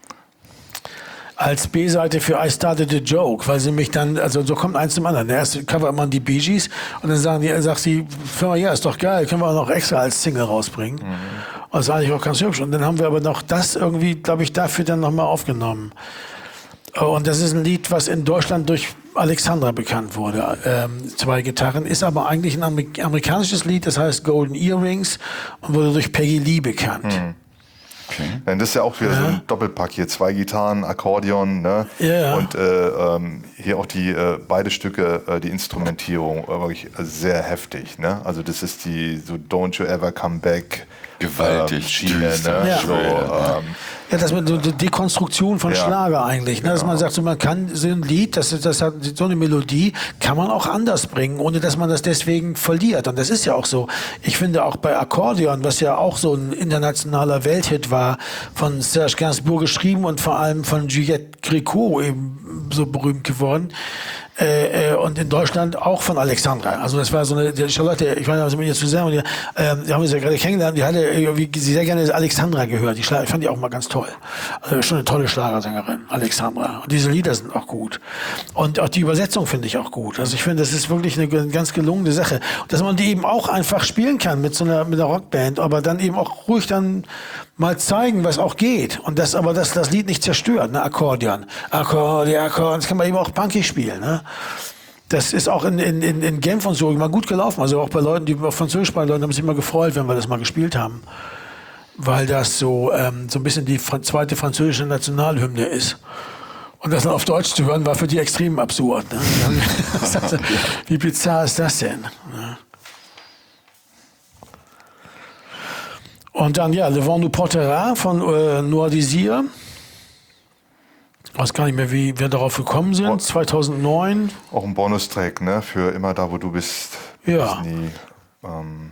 Als B-Seite für I Started a Joke, weil sie mich dann, also so kommt eins zum anderen. Der erste Cover immer die Bee Gees und dann sagen die, sagt sie, Firma, ja, ist doch geil, können wir auch noch extra als Single rausbringen. Mhm. Das ist eigentlich auch ganz hübsch. Und dann haben wir aber noch das irgendwie, glaube ich, dafür dann nochmal aufgenommen. Und das ist ein Lied, was in Deutschland durch Alexandra bekannt wurde. Ähm, zwei Gitarren. Ist aber eigentlich ein Amer- amerikanisches Lied, das heißt Golden Earrings und wurde durch Peggy Lee bekannt. Mhm. Okay. Denn das ist ja auch wieder so ein Doppelpack hier. Zwei Gitarren, Akkordeon, ne? Ja, ja. Und äh, ähm, hier auch die äh, beide Stücke, äh, die Instrumentierung, äh, wirklich sehr heftig, ne? Also das ist die so Don't You Ever Come Back. Gewaltig, ähm, Schiene, düster, ne? Ja. So, ähm, Ja, das mit so die Dekonstruktion von Ja. Schlager eigentlich. Ne? Dass man sagt, so, man kann so ein Lied, das, das hat so eine Melodie, kann man auch anders bringen, ohne dass man das deswegen verliert. Und das ist ja auch so. Ich finde auch bei Akkordeon, was ja auch so ein internationaler Welthit war, von Serge Gainsbourg geschrieben und vor allem von Juliette Gréco eben so berühmt geworden. Äh, äh, und in Deutschland auch von Alexandra. Also das war so eine, die Charlotte, ich weiß nicht, was mit ihr zusammen, die, äh, die haben uns ja gerade kennengelernt, die hatte irgendwie sehr gerne Alexandra gehört. Die Schla- ich fand die auch mal ganz toll. Also schon eine tolle Schlagersängerin, Alexandra. Und diese Lieder sind auch gut. Und auch die Übersetzung finde ich auch gut. Also ich finde, das ist wirklich eine g- ganz gelungene Sache. Und dass man die eben auch einfach spielen kann mit so einer, mit einer Rockband, aber dann eben auch ruhig dann mal zeigen, was auch geht. Und das aber das, das Lied nicht zerstört, ne? Akkordeon. Akkordeon, Akkordeon. Das kann man eben auch punkig spielen, ne? Das ist auch in, in, in in Genf und so immer gut gelaufen. Also auch bei Leuten, die auf Französisch sprechen, Leute haben sich immer gefreut, wenn wir das mal gespielt haben. Weil das so, ähm, so ein bisschen die fran- zweite französische Nationalhymne ist. Und das dann auf Deutsch zu hören, war für die extrem absurd. Ne? Wie bizarr ist das denn? Ne? Und dann, ja, Le Vent nous portera von äh, Noir Désir. Ich weiß gar nicht mehr, wie wir darauf gekommen sind. zweitausendneun. auch ein Bonustrack, ne? Für immer da, wo du bist. Ja. Bis nie, ähm,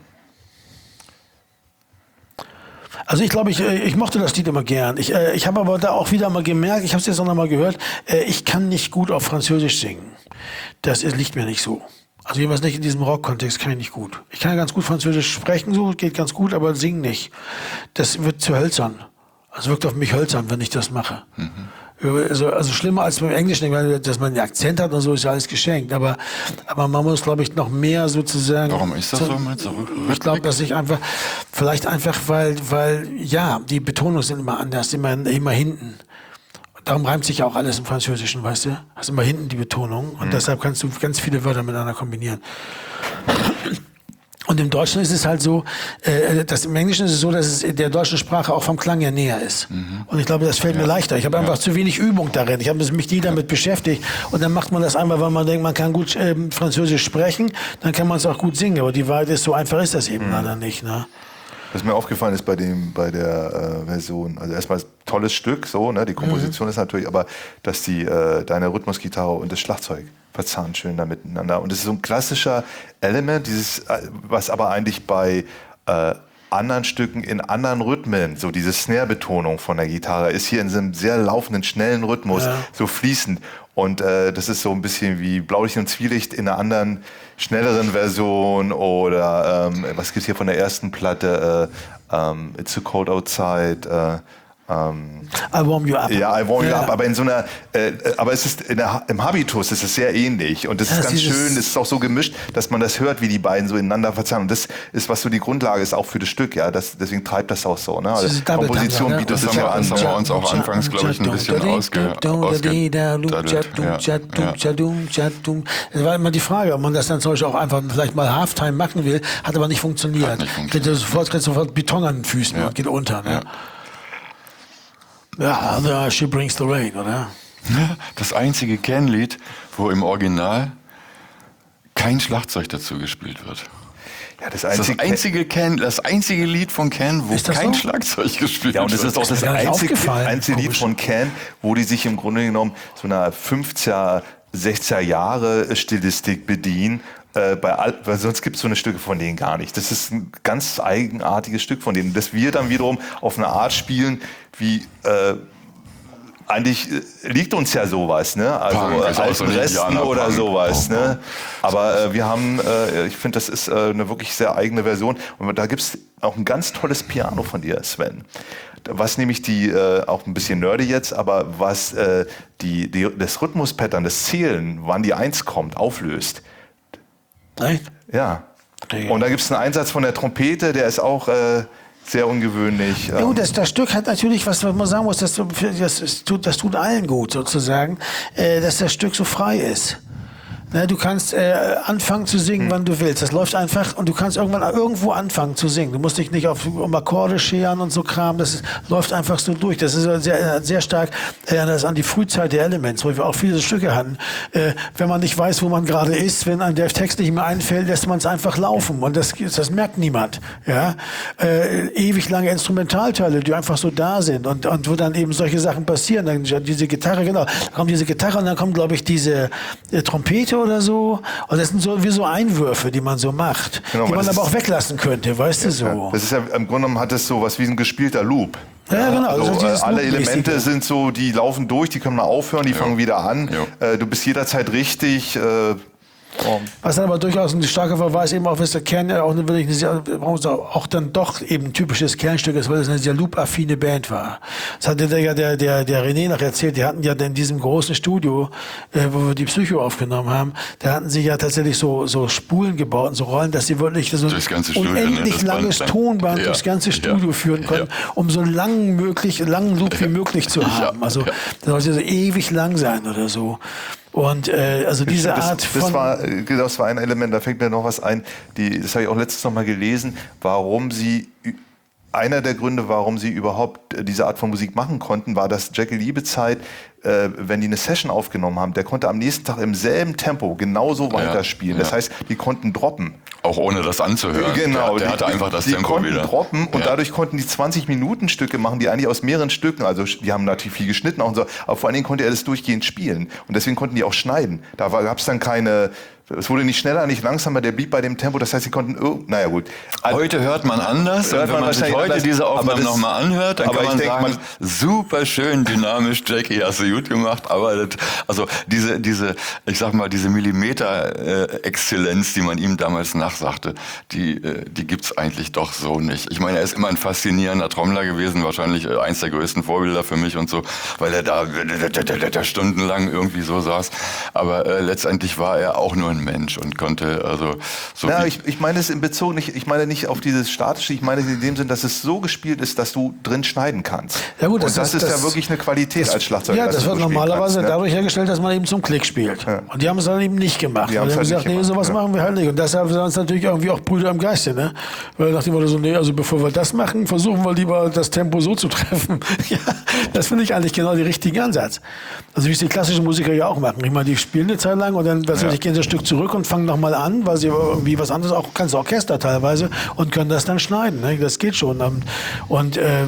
Also ich glaube, ich, äh, ich mochte das Lied immer gern. Ich, äh, ich habe aber da auch wieder mal gemerkt, ich habe es jetzt auch noch mal gehört, äh, ich kann nicht gut auf Französisch singen. Das ist, liegt mir nicht so. Also jedenfalls nicht in diesem Rock-Kontext, kann ich nicht gut. Ich kann ganz gut Französisch sprechen, so geht ganz gut, aber singen nicht. Das wird zu hölzern. Also wirkt auf mich hölzern, wenn ich das mache. Mhm. Also, also schlimmer als beim Englischen, weil dass man einen Akzent hat und so, ist ja alles geschenkt. Aber, aber man muss, glaube ich, noch mehr sozusagen... Warum ist das so? so mal zurück? Ich glaube, dass ich einfach... Vielleicht einfach, weil, weil ja, die Betonungen sind immer anders, immer, immer hinten. Darum reimt sich ja auch alles im Französischen, weißt du? Hast immer hinten die Betonung. Und mhm. deshalb kannst du ganz viele Wörter miteinander kombinieren. Und im Deutschen ist es halt so, äh, dass im Englischen ist es so, dass es in der deutschen Sprache auch vom Klang her näher ist. Mhm. Und ich glaube, das fällt ja. mir leichter. Ich habe einfach ja. zu wenig Übung darin. Ich habe mich nie damit beschäftigt. Und dann macht man das einmal, weil man denkt, man kann gut äh, Französisch sprechen, dann kann man es auch gut singen. Aber die Wahrheit ist, so einfach ist das eben mhm. leider nicht. Ne? Was mir aufgefallen ist bei dem, bei der äh, Version, also erstmal tolles Stück, so, ne, die Komposition mhm. ist natürlich, aber dass die äh, deine Rhythmusgitarre und das Schlagzeug verzahnen schön da miteinander. Und das ist so ein klassischer Element, dieses, was aber eigentlich bei äh, anderen Stücken in anderen Rhythmen, so diese Snare-Betonung von der Gitarre, ist hier in so einem sehr laufenden, schnellen Rhythmus, ja. so fließend. Und äh, das ist so ein bisschen wie Blaulicht und Zwielicht in einer anderen, schnelleren Version oder ähm, was gibt es hier von der ersten Platte, äh, ähm, It's so cold outside, äh, Ähm, I warm you up. Ja, I warm you ja. up. Aber in so einer, äh, aber es ist in der, im Habitus ist es sehr ähnlich und das ja, ist ganz schön. Es ist auch so gemischt, dass man das hört, wie die beiden so ineinander verzahnen. Und das ist, was so die Grundlage ist, auch für das Stück. Ja, das, deswegen treibt das auch so. Ne? Also die Komposition ja. bietet das ja an. Das haben wir uns auch anfangs, glaube ich, ein bisschen ausge, Es war immer die Frage, ob man das dann zum Beispiel auch einfach vielleicht mal Halftime machen will, hat aber nicht funktioniert. Hat nicht funktioniert. Kriegt sofort, kriegt sofort Beton an den Füßen ja. und geht unter. Ne? Ja. Ja, also She Brings the Rain, oder? Das einzige Can-Lied, wo im Original kein Schlagzeug dazu gespielt wird. Ja, das einzige, das einzige Can, das einzige Lied von Can, wo kein so? Schlagzeug gespielt wird. Ja, und es ist auch das, das einzige, einzige Lied von Can, wo die sich im Grunde genommen so einer fünfziger, sechziger Jahre Stilistik bedienen. Äh, bei Al- weil sonst gibt es so eine Stücke von denen gar nicht. Das ist ein ganz eigenartiges Stück von denen, das wir dann wiederum auf eine Art spielen, wie äh, eigentlich äh, liegt uns ja sowas, ne? Also äh, alten so Resten oder Punk. sowas, oh, ne? Aber äh, wir haben, äh, ich finde, das ist äh, eine wirklich sehr eigene Version. Und da gibt es auch ein ganz tolles Piano von dir, Sven. Was nämlich die, äh, auch ein bisschen nerdy jetzt, aber was äh, die, die, das Rhythmuspattern, das Zählen, wann die Eins kommt, auflöst. Nein? Ja. Und da gibt es einen Einsatz von der Trompete, der ist auch äh, sehr ungewöhnlich. Ja, gut, das, das Stück hat natürlich, was man sagen muss, das, das, das, tut, das tut allen gut sozusagen, äh, dass das Stück so frei ist. Ne, du kannst äh, anfangen zu singen, hm. wann du willst. Das läuft einfach und du kannst irgendwann irgendwo anfangen zu singen. Du musst dich nicht auf um Akkorde scheren und so Kram. Das ist, läuft einfach so durch. Das ist sehr, sehr stark äh, das an die Frühzeit der Elements, wo wir auch viele Stücke hatten. Äh, wenn man nicht weiß, wo man gerade ist, wenn einem der Text nicht mehr einfällt, lässt man es einfach laufen. Und das, das merkt niemand. Ja? Äh, ewig lange Instrumentalteile, die einfach so da sind und, und wo dann eben solche Sachen passieren. Dann diese Gitarre, genau. Dann kommt diese Gitarre und dann kommt, glaube ich, diese äh, Trompete oder so. Und das sind so wie so Einwürfe, die man so macht, genau, die man aber auch weglassen könnte, weißt ja, du so. Das ist ja im Grunde genommen hat es so was wie ein gespielter Loop. Ja, genau. Also, also alle Elemente sind so, die laufen durch, die können mal aufhören, die ja. fangen wieder an. Ja. Äh, du bist jederzeit richtig. Äh, Oh. Was dann aber durchaus ein starker Verweis eben auf ist, der Kern auch, wirklich sehr, auch dann doch eben ein typisches Kernstück ist, weil es eine sehr loop-affine Band war. Das hatte der, der, der, der René noch erzählt, die hatten ja in diesem großen Studio, äh, wo wir die Psycho aufgenommen haben, da hatten sie ja tatsächlich so, so Spulen gebaut und so Rollen, dass sie wirklich so ein unendlich langes Band, Tonband ja. durchs ganze Studio ja. führen konnten, ja. um so lang möglich, langen Loop wie möglich zu haben. Ja. Also das sollte so ewig lang sein oder so. Und äh, also diese das, Art von... Das war, das war ein Element, da fängt mir noch was ein, die, das habe ich auch letztens noch mal gelesen, warum sie... Einer der Gründe, warum sie überhaupt diese Art von Musik machen konnten, war, dass Jackie Liebezeit, äh, wenn die eine Session aufgenommen haben, der konnte am nächsten Tag im selben Tempo genauso weiterspielen. Ja, ja. Das heißt, die konnten droppen. Auch ohne das anzuhören. Genau. Der, der die, hatte einfach das die Tempo konnten wieder. droppen und ja. dadurch konnten die zwanzig Minuten Stücke machen, die eigentlich aus mehreren Stücken, also die haben natürlich viel geschnitten auch und so, aber vor allen Dingen konnte er das durchgehend spielen. Und deswegen konnten die auch schneiden. Da gab es dann keine... Es wurde nicht schneller, nicht langsamer, der blieb bei dem Tempo. Das heißt, sie konnten, oh, naja gut. Heute hört man anders. Hört und wenn man man sich heute anders, diese Aufnahme nochmal anhört, dann kann man denk, sagen, man, super schön dynamisch Jackie, hast du gut gemacht, aber das, also diese, diese, ich sag mal, diese Millimeter-Exzellenz, die man ihm damals nachsagte, die, äh, die gibt's eigentlich doch so nicht. Ich meine, er ist immer ein faszinierender Trommler gewesen, wahrscheinlich äh, eins der größten Vorbilder für mich und so, weil er da, da, da, da stundenlang irgendwie so saß. Aber äh, letztendlich war er auch nur ein Mensch und konnte also so. Ja, ich, ich meine es in Bezug nicht, ich meine nicht auf dieses Statische, ich meine in dem Sinn, dass es so gespielt ist, dass du drin schneiden kannst. Ja gut, das, und das, das ist das, ja wirklich eine Qualität das, als Schlagzeuger. Ja, das wird so normalerweise kannst, ne? dadurch hergestellt, dass man eben zum Klick spielt. Ja. Und die haben es dann eben nicht gemacht. Die, die haben halt gesagt, nee, gemacht, sowas ja. machen wir halt nicht. Und deshalb sind es natürlich irgendwie auch Brüder im Geiste, ne? Weil nach dem Motto so, nee, also bevor wir das machen, versuchen wir lieber das Tempo so zu treffen. Ja, das finde ich eigentlich genau den richtigen Ansatz. Also wie es die klassischen Musiker ja auch machen. Ich meine, die spielen eine Zeit lang und dann was ja. ich, gehen sie ein Stück zurück und fangen nochmal an, weil sie irgendwie was anderes, auch ganz Orchester teilweise, und können das dann schneiden. Ne? Das geht schon. Und äh,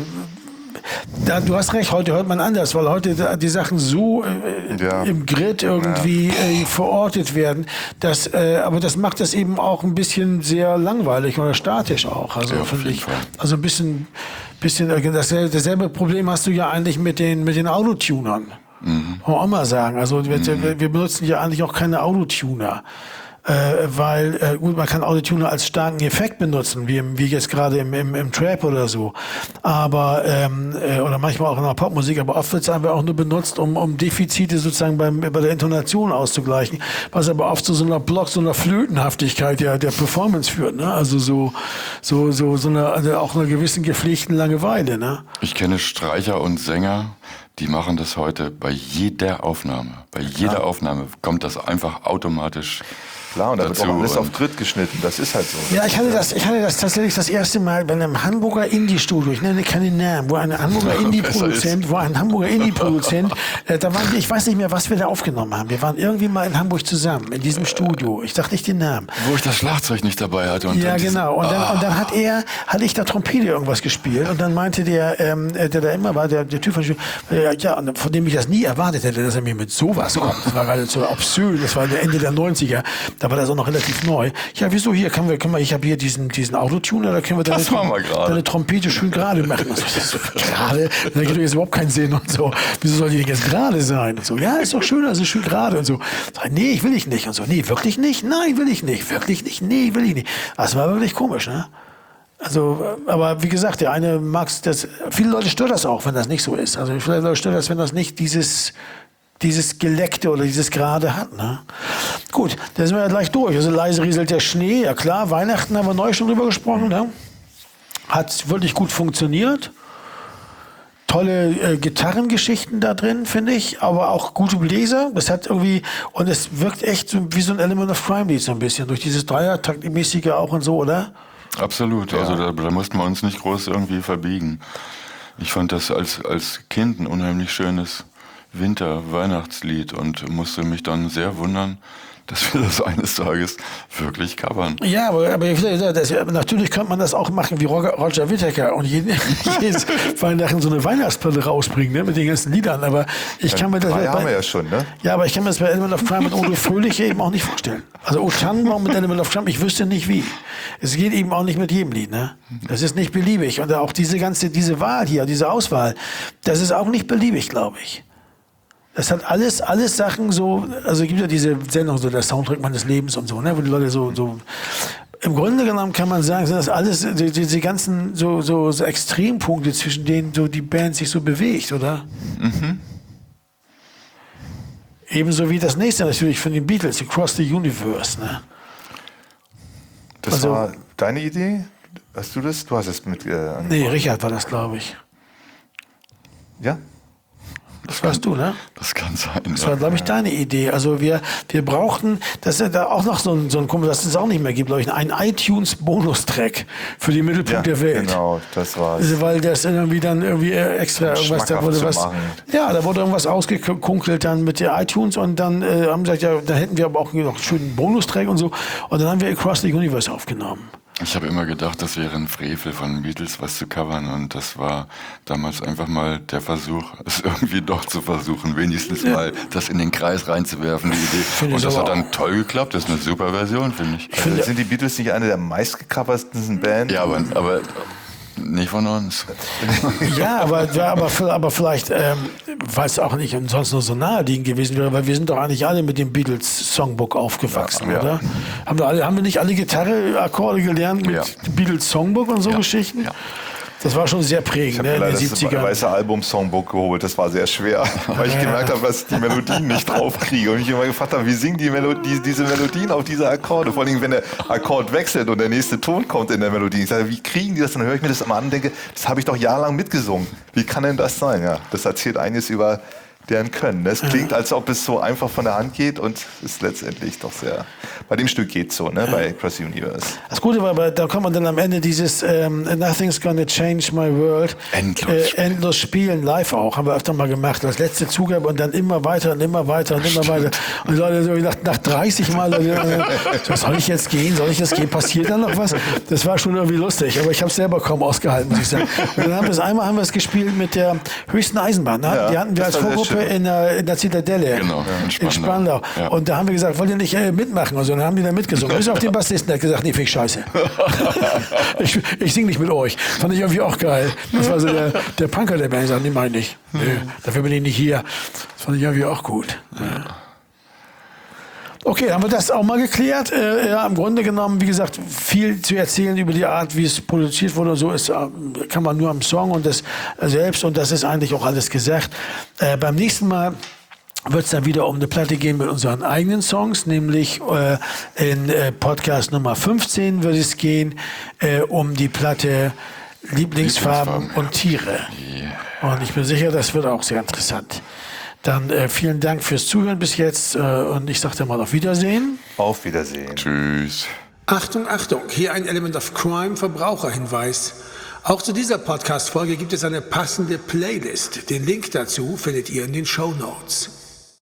da, du hast recht, heute hört man anders, weil heute die Sachen so äh, ja. im Grid irgendwie ja. äh, verortet werden. Dass, äh, aber das macht das eben auch ein bisschen sehr langweilig oder statisch auch. Also ja, finde ich. Also ein bisschen, bisschen dasselbe, dasselbe Problem hast du ja eigentlich mit den, mit den Autotunern. Mhm. Kann man auch mal sagen. Also wir, mhm. wir benutzen ja eigentlich auch keine Autotuner. Äh, weil, äh, gut, man kann Autotuner als starken Effekt benutzen, wie, im, wie jetzt gerade im, im, im Trap oder so. Aber, ähm, äh, oder manchmal auch in der Popmusik, aber oft wird es einfach auch nur benutzt, um, um Defizite sozusagen beim, bei der Intonation auszugleichen, was aber oft zu so einer Block, so einer Flötenhaftigkeit der, der Performance führt, ne? Also so, so, so, so eine, also auch einer gewissen gepflegten Langeweile, ne? Ich kenne Streicher und Sänger, die machen das heute bei jeder Aufnahme. Bei jeder ja. Aufnahme kommt das einfach automatisch. Klar, und da wird auch alles auf Grid geschnitten. Das ist halt so. Ja, ich hatte das, ich hatte das tatsächlich das erste Mal bei einem Hamburger Indie-Studio, ich nenne keine Namen, wo ein Hamburger Indie-Produzent, wo ein Hamburger Indie-Produzent, äh, da waren wir, ich weiß nicht mehr, was wir da aufgenommen haben. Wir waren irgendwie mal in Hamburg zusammen, in diesem Studio. Ich sag nicht den Namen. Wo ich das Schlagzeug nicht dabei hatte. Und ja, dann genau. Und dann, ah. und dann hat er, hatte ich da Trompete irgendwas gespielt und dann meinte der, ähm, der da immer war, der, der Typ von äh, ja, und von dem ich das nie erwartet hätte, dass er mir mit sowas kommt. Das war gerade so obszön, das war Ende der neunziger. Da war das auch noch relativ neu. Ja, wieso hier? Können wir, können wir, ich habe hier diesen, diesen Autotuner, da können wir deine, Trom deine Trompete schön gerade machen. Also, das ist gerade, da gibt jetzt überhaupt keinen Sinn und so. Wieso soll die denn jetzt gerade sein? Und so, ja, ist doch schön, also schön gerade und so. Sag, nee, ich will ich nicht. Und so, nee, wirklich nicht? Nein, will ich nicht. Wirklich nicht? Nee, will ich nicht. Das war wirklich komisch, ne? Also, aber wie gesagt, der eine mag das, viele Leute stört das auch, wenn das nicht so ist. Also, viele Leute stört das, wenn das nicht dieses, dieses Geleckte oder dieses Gerade hat, ne? Gut, da sind wir ja gleich durch. Also leise rieselt der Schnee, ja klar, Weihnachten haben wir neu schon drüber gesprochen, ne? Hat wirklich gut funktioniert. Tolle äh, Gitarrengeschichten da drin, finde ich, aber auch gute Bläser. Das hat irgendwie, und es wirkt echt so, wie so ein Element of Crime Lied so ein bisschen, durch dieses Dreiertaktmäßige auch und so, oder? Absolut, ja. Also da, da mussten wir uns nicht groß irgendwie verbiegen. Ich fand das als, als Kind ein unheimlich schönes Winter-Weihnachtslied und musste mich dann sehr wundern, dass wir das eines Tages wirklich covern. Ja, aber, aber das, natürlich könnte man das auch machen wie Roger Whittaker und jeden, jedes Weihnachten so eine Weihnachtsplatte rausbringen, ne, mit den ganzen Liedern. Aber ich kann mir das drei bei, haben wir ja schon, ne? Ja, aber ich kann mir das bei Element of Crime mit Udo Fröhlich eben auch nicht vorstellen. Also O Tannenbaum mit Element of Crime, ich wüsste nicht wie. Es geht eben auch nicht mit jedem Lied, ne? Das ist nicht beliebig. Und auch diese ganze, diese Wahl hier, diese Auswahl, das ist auch nicht beliebig, glaube ich. Das hat alles, alles Sachen so, also es gibt ja diese Sendung, so der Soundtrack meines Lebens und so, ne, wo die Leute so, so, im Grunde genommen kann man sagen, sind das alles, die, diese ganzen so, so, so Extrempunkte, zwischen denen so die Band sich so bewegt, oder? Mhm. Ebenso wie das nächste natürlich von den Beatles, Across the Universe, ne? Das also, war deine Idee? Hast du das? Du hast es mit, äh, nee, Richard war das, glaube ich. Ja? Das warst du, ne? Das kann sein. Das war, glaube ich, deine Idee. Also wir, wir brauchten, dass es da auch noch so ein, so ein Kumpel, das es auch nicht mehr gibt, glaube ich, ein iTunes-Bonustrack für die Mittelpunkt ja, der Welt. Genau, das war's. Also, weil das irgendwie dann irgendwie extra irgendwas, da wurde was, ja, da wurde irgendwas ausgekunkelt dann mit der iTunes und dann äh, haben gesagt, ja, da hätten wir aber auch noch einen schönen Bonustrack und so. Und dann haben wir Across the Universe aufgenommen. Ich habe immer gedacht, das wäre ein Frevel von den Beatles, was zu covern. Und das war damals einfach mal der Versuch, es irgendwie doch zu versuchen, wenigstens ja. mal das in den Kreis reinzuwerfen, die Idee. Find und das hat dann toll geklappt. Das ist eine super Version, finde ich. Also sind die Beatles nicht eine der meistgecoversten Bands? Ja, aber, aber Nicht von uns. Ja, aber, ja, aber, aber vielleicht, ähm, weil es auch nicht sonst nur so naheliegend gewesen wäre, weil wir sind doch eigentlich alle mit dem Beatles-Songbook aufgewachsen, Ja, ja. oder? Haben wir, alle, haben wir nicht alle Gitarre-Akkorde gelernt mit Ja. Beatles-Songbook und so Ja. Geschichten? Ja. Das war schon sehr Ich prägend, habe ne, mir in leider den das siebzigern. weiße Album-Songbook geholt. Das war sehr schwer, weil ich gemerkt habe, dass ich die Melodien nicht draufkriege. Und ich immer gefragt habe, wie singen die Melodie, diese Melodien auf diese Akkorde? Vor allem, wenn der Akkord wechselt und der nächste Ton kommt in der Melodie. Ich sage, wie kriegen die das? Dann höre ich mir das immer an und denke, das habe ich doch jahrelang mitgesungen. Wie kann denn das sein? Ja, das erzählt einiges über deren Können. Es klingt, als ob es so einfach von der Hand geht und ist letztendlich doch sehr... Bei dem Stück geht es so, ne? Bei Cross Universe. Das Gute war, aber da kommt man dann am Ende dieses ähm, Nothing's Gonna Change My World Endlos äh, spielen. endlos spielen, live auch, haben wir öfter mal gemacht. Das letzte Zugabe und dann immer weiter und immer weiter und immer weiter. Und die Leute so nach, nach dreißig Mal, Leute, so, soll ich jetzt gehen, soll ich jetzt gehen, passiert dann noch was? Das war schon irgendwie lustig, aber ich habe es selber kaum ausgehalten, muss ich sagen. Und dann haben wir es einmal haben wir es gespielt mit der höchsten Eisenbahn. Ne? Ja, die hatten wir das als war sehr Vorgruppe schön. in der, in der Zitadelle Genau, ja, in in Spandau. Spandau. Ja. Und da haben wir gesagt, wollt ihr nicht äh, mitmachen? Und so, dann haben die da mitgesungen. Bis auf den Bassisten, der hat gesagt, nee, finde ich scheiße. ich ich singe nicht mit euch. Fand ich irgendwie auch geil. Das war so der, der Punker der Band. Ich sag, nee, meine ich. Nee, dafür bin ich nicht hier. Das fand ich irgendwie auch gut. Ja. Okay, haben wir das auch mal geklärt. Äh, ja, im Grunde genommen, wie gesagt, viel zu erzählen über die Art, wie es produziert wurde und so, ist, äh, kann man nur am Song und das äh, selbst und das ist eigentlich auch alles gesagt. Äh, beim nächsten Mal wird es dann wieder um eine Platte gehen mit unseren eigenen Songs, nämlich äh, in äh, Podcast Nummer fünfzehn wird es gehen äh, um die Platte Lieblingsfarben, Lieblingsfarben, und Tiere. Und ich bin sicher, das wird auch sehr interessant. Dann äh, vielen Dank fürs Zuhören bis jetzt äh, und ich sage dann mal auf Wiedersehen. Auf Wiedersehen. Tschüss. Achtung, Achtung, hier ein Element of Crime Verbraucherhinweis. Auch zu dieser Podcast-Folge gibt es eine passende Playlist. Den Link dazu findet ihr in den Shownotes.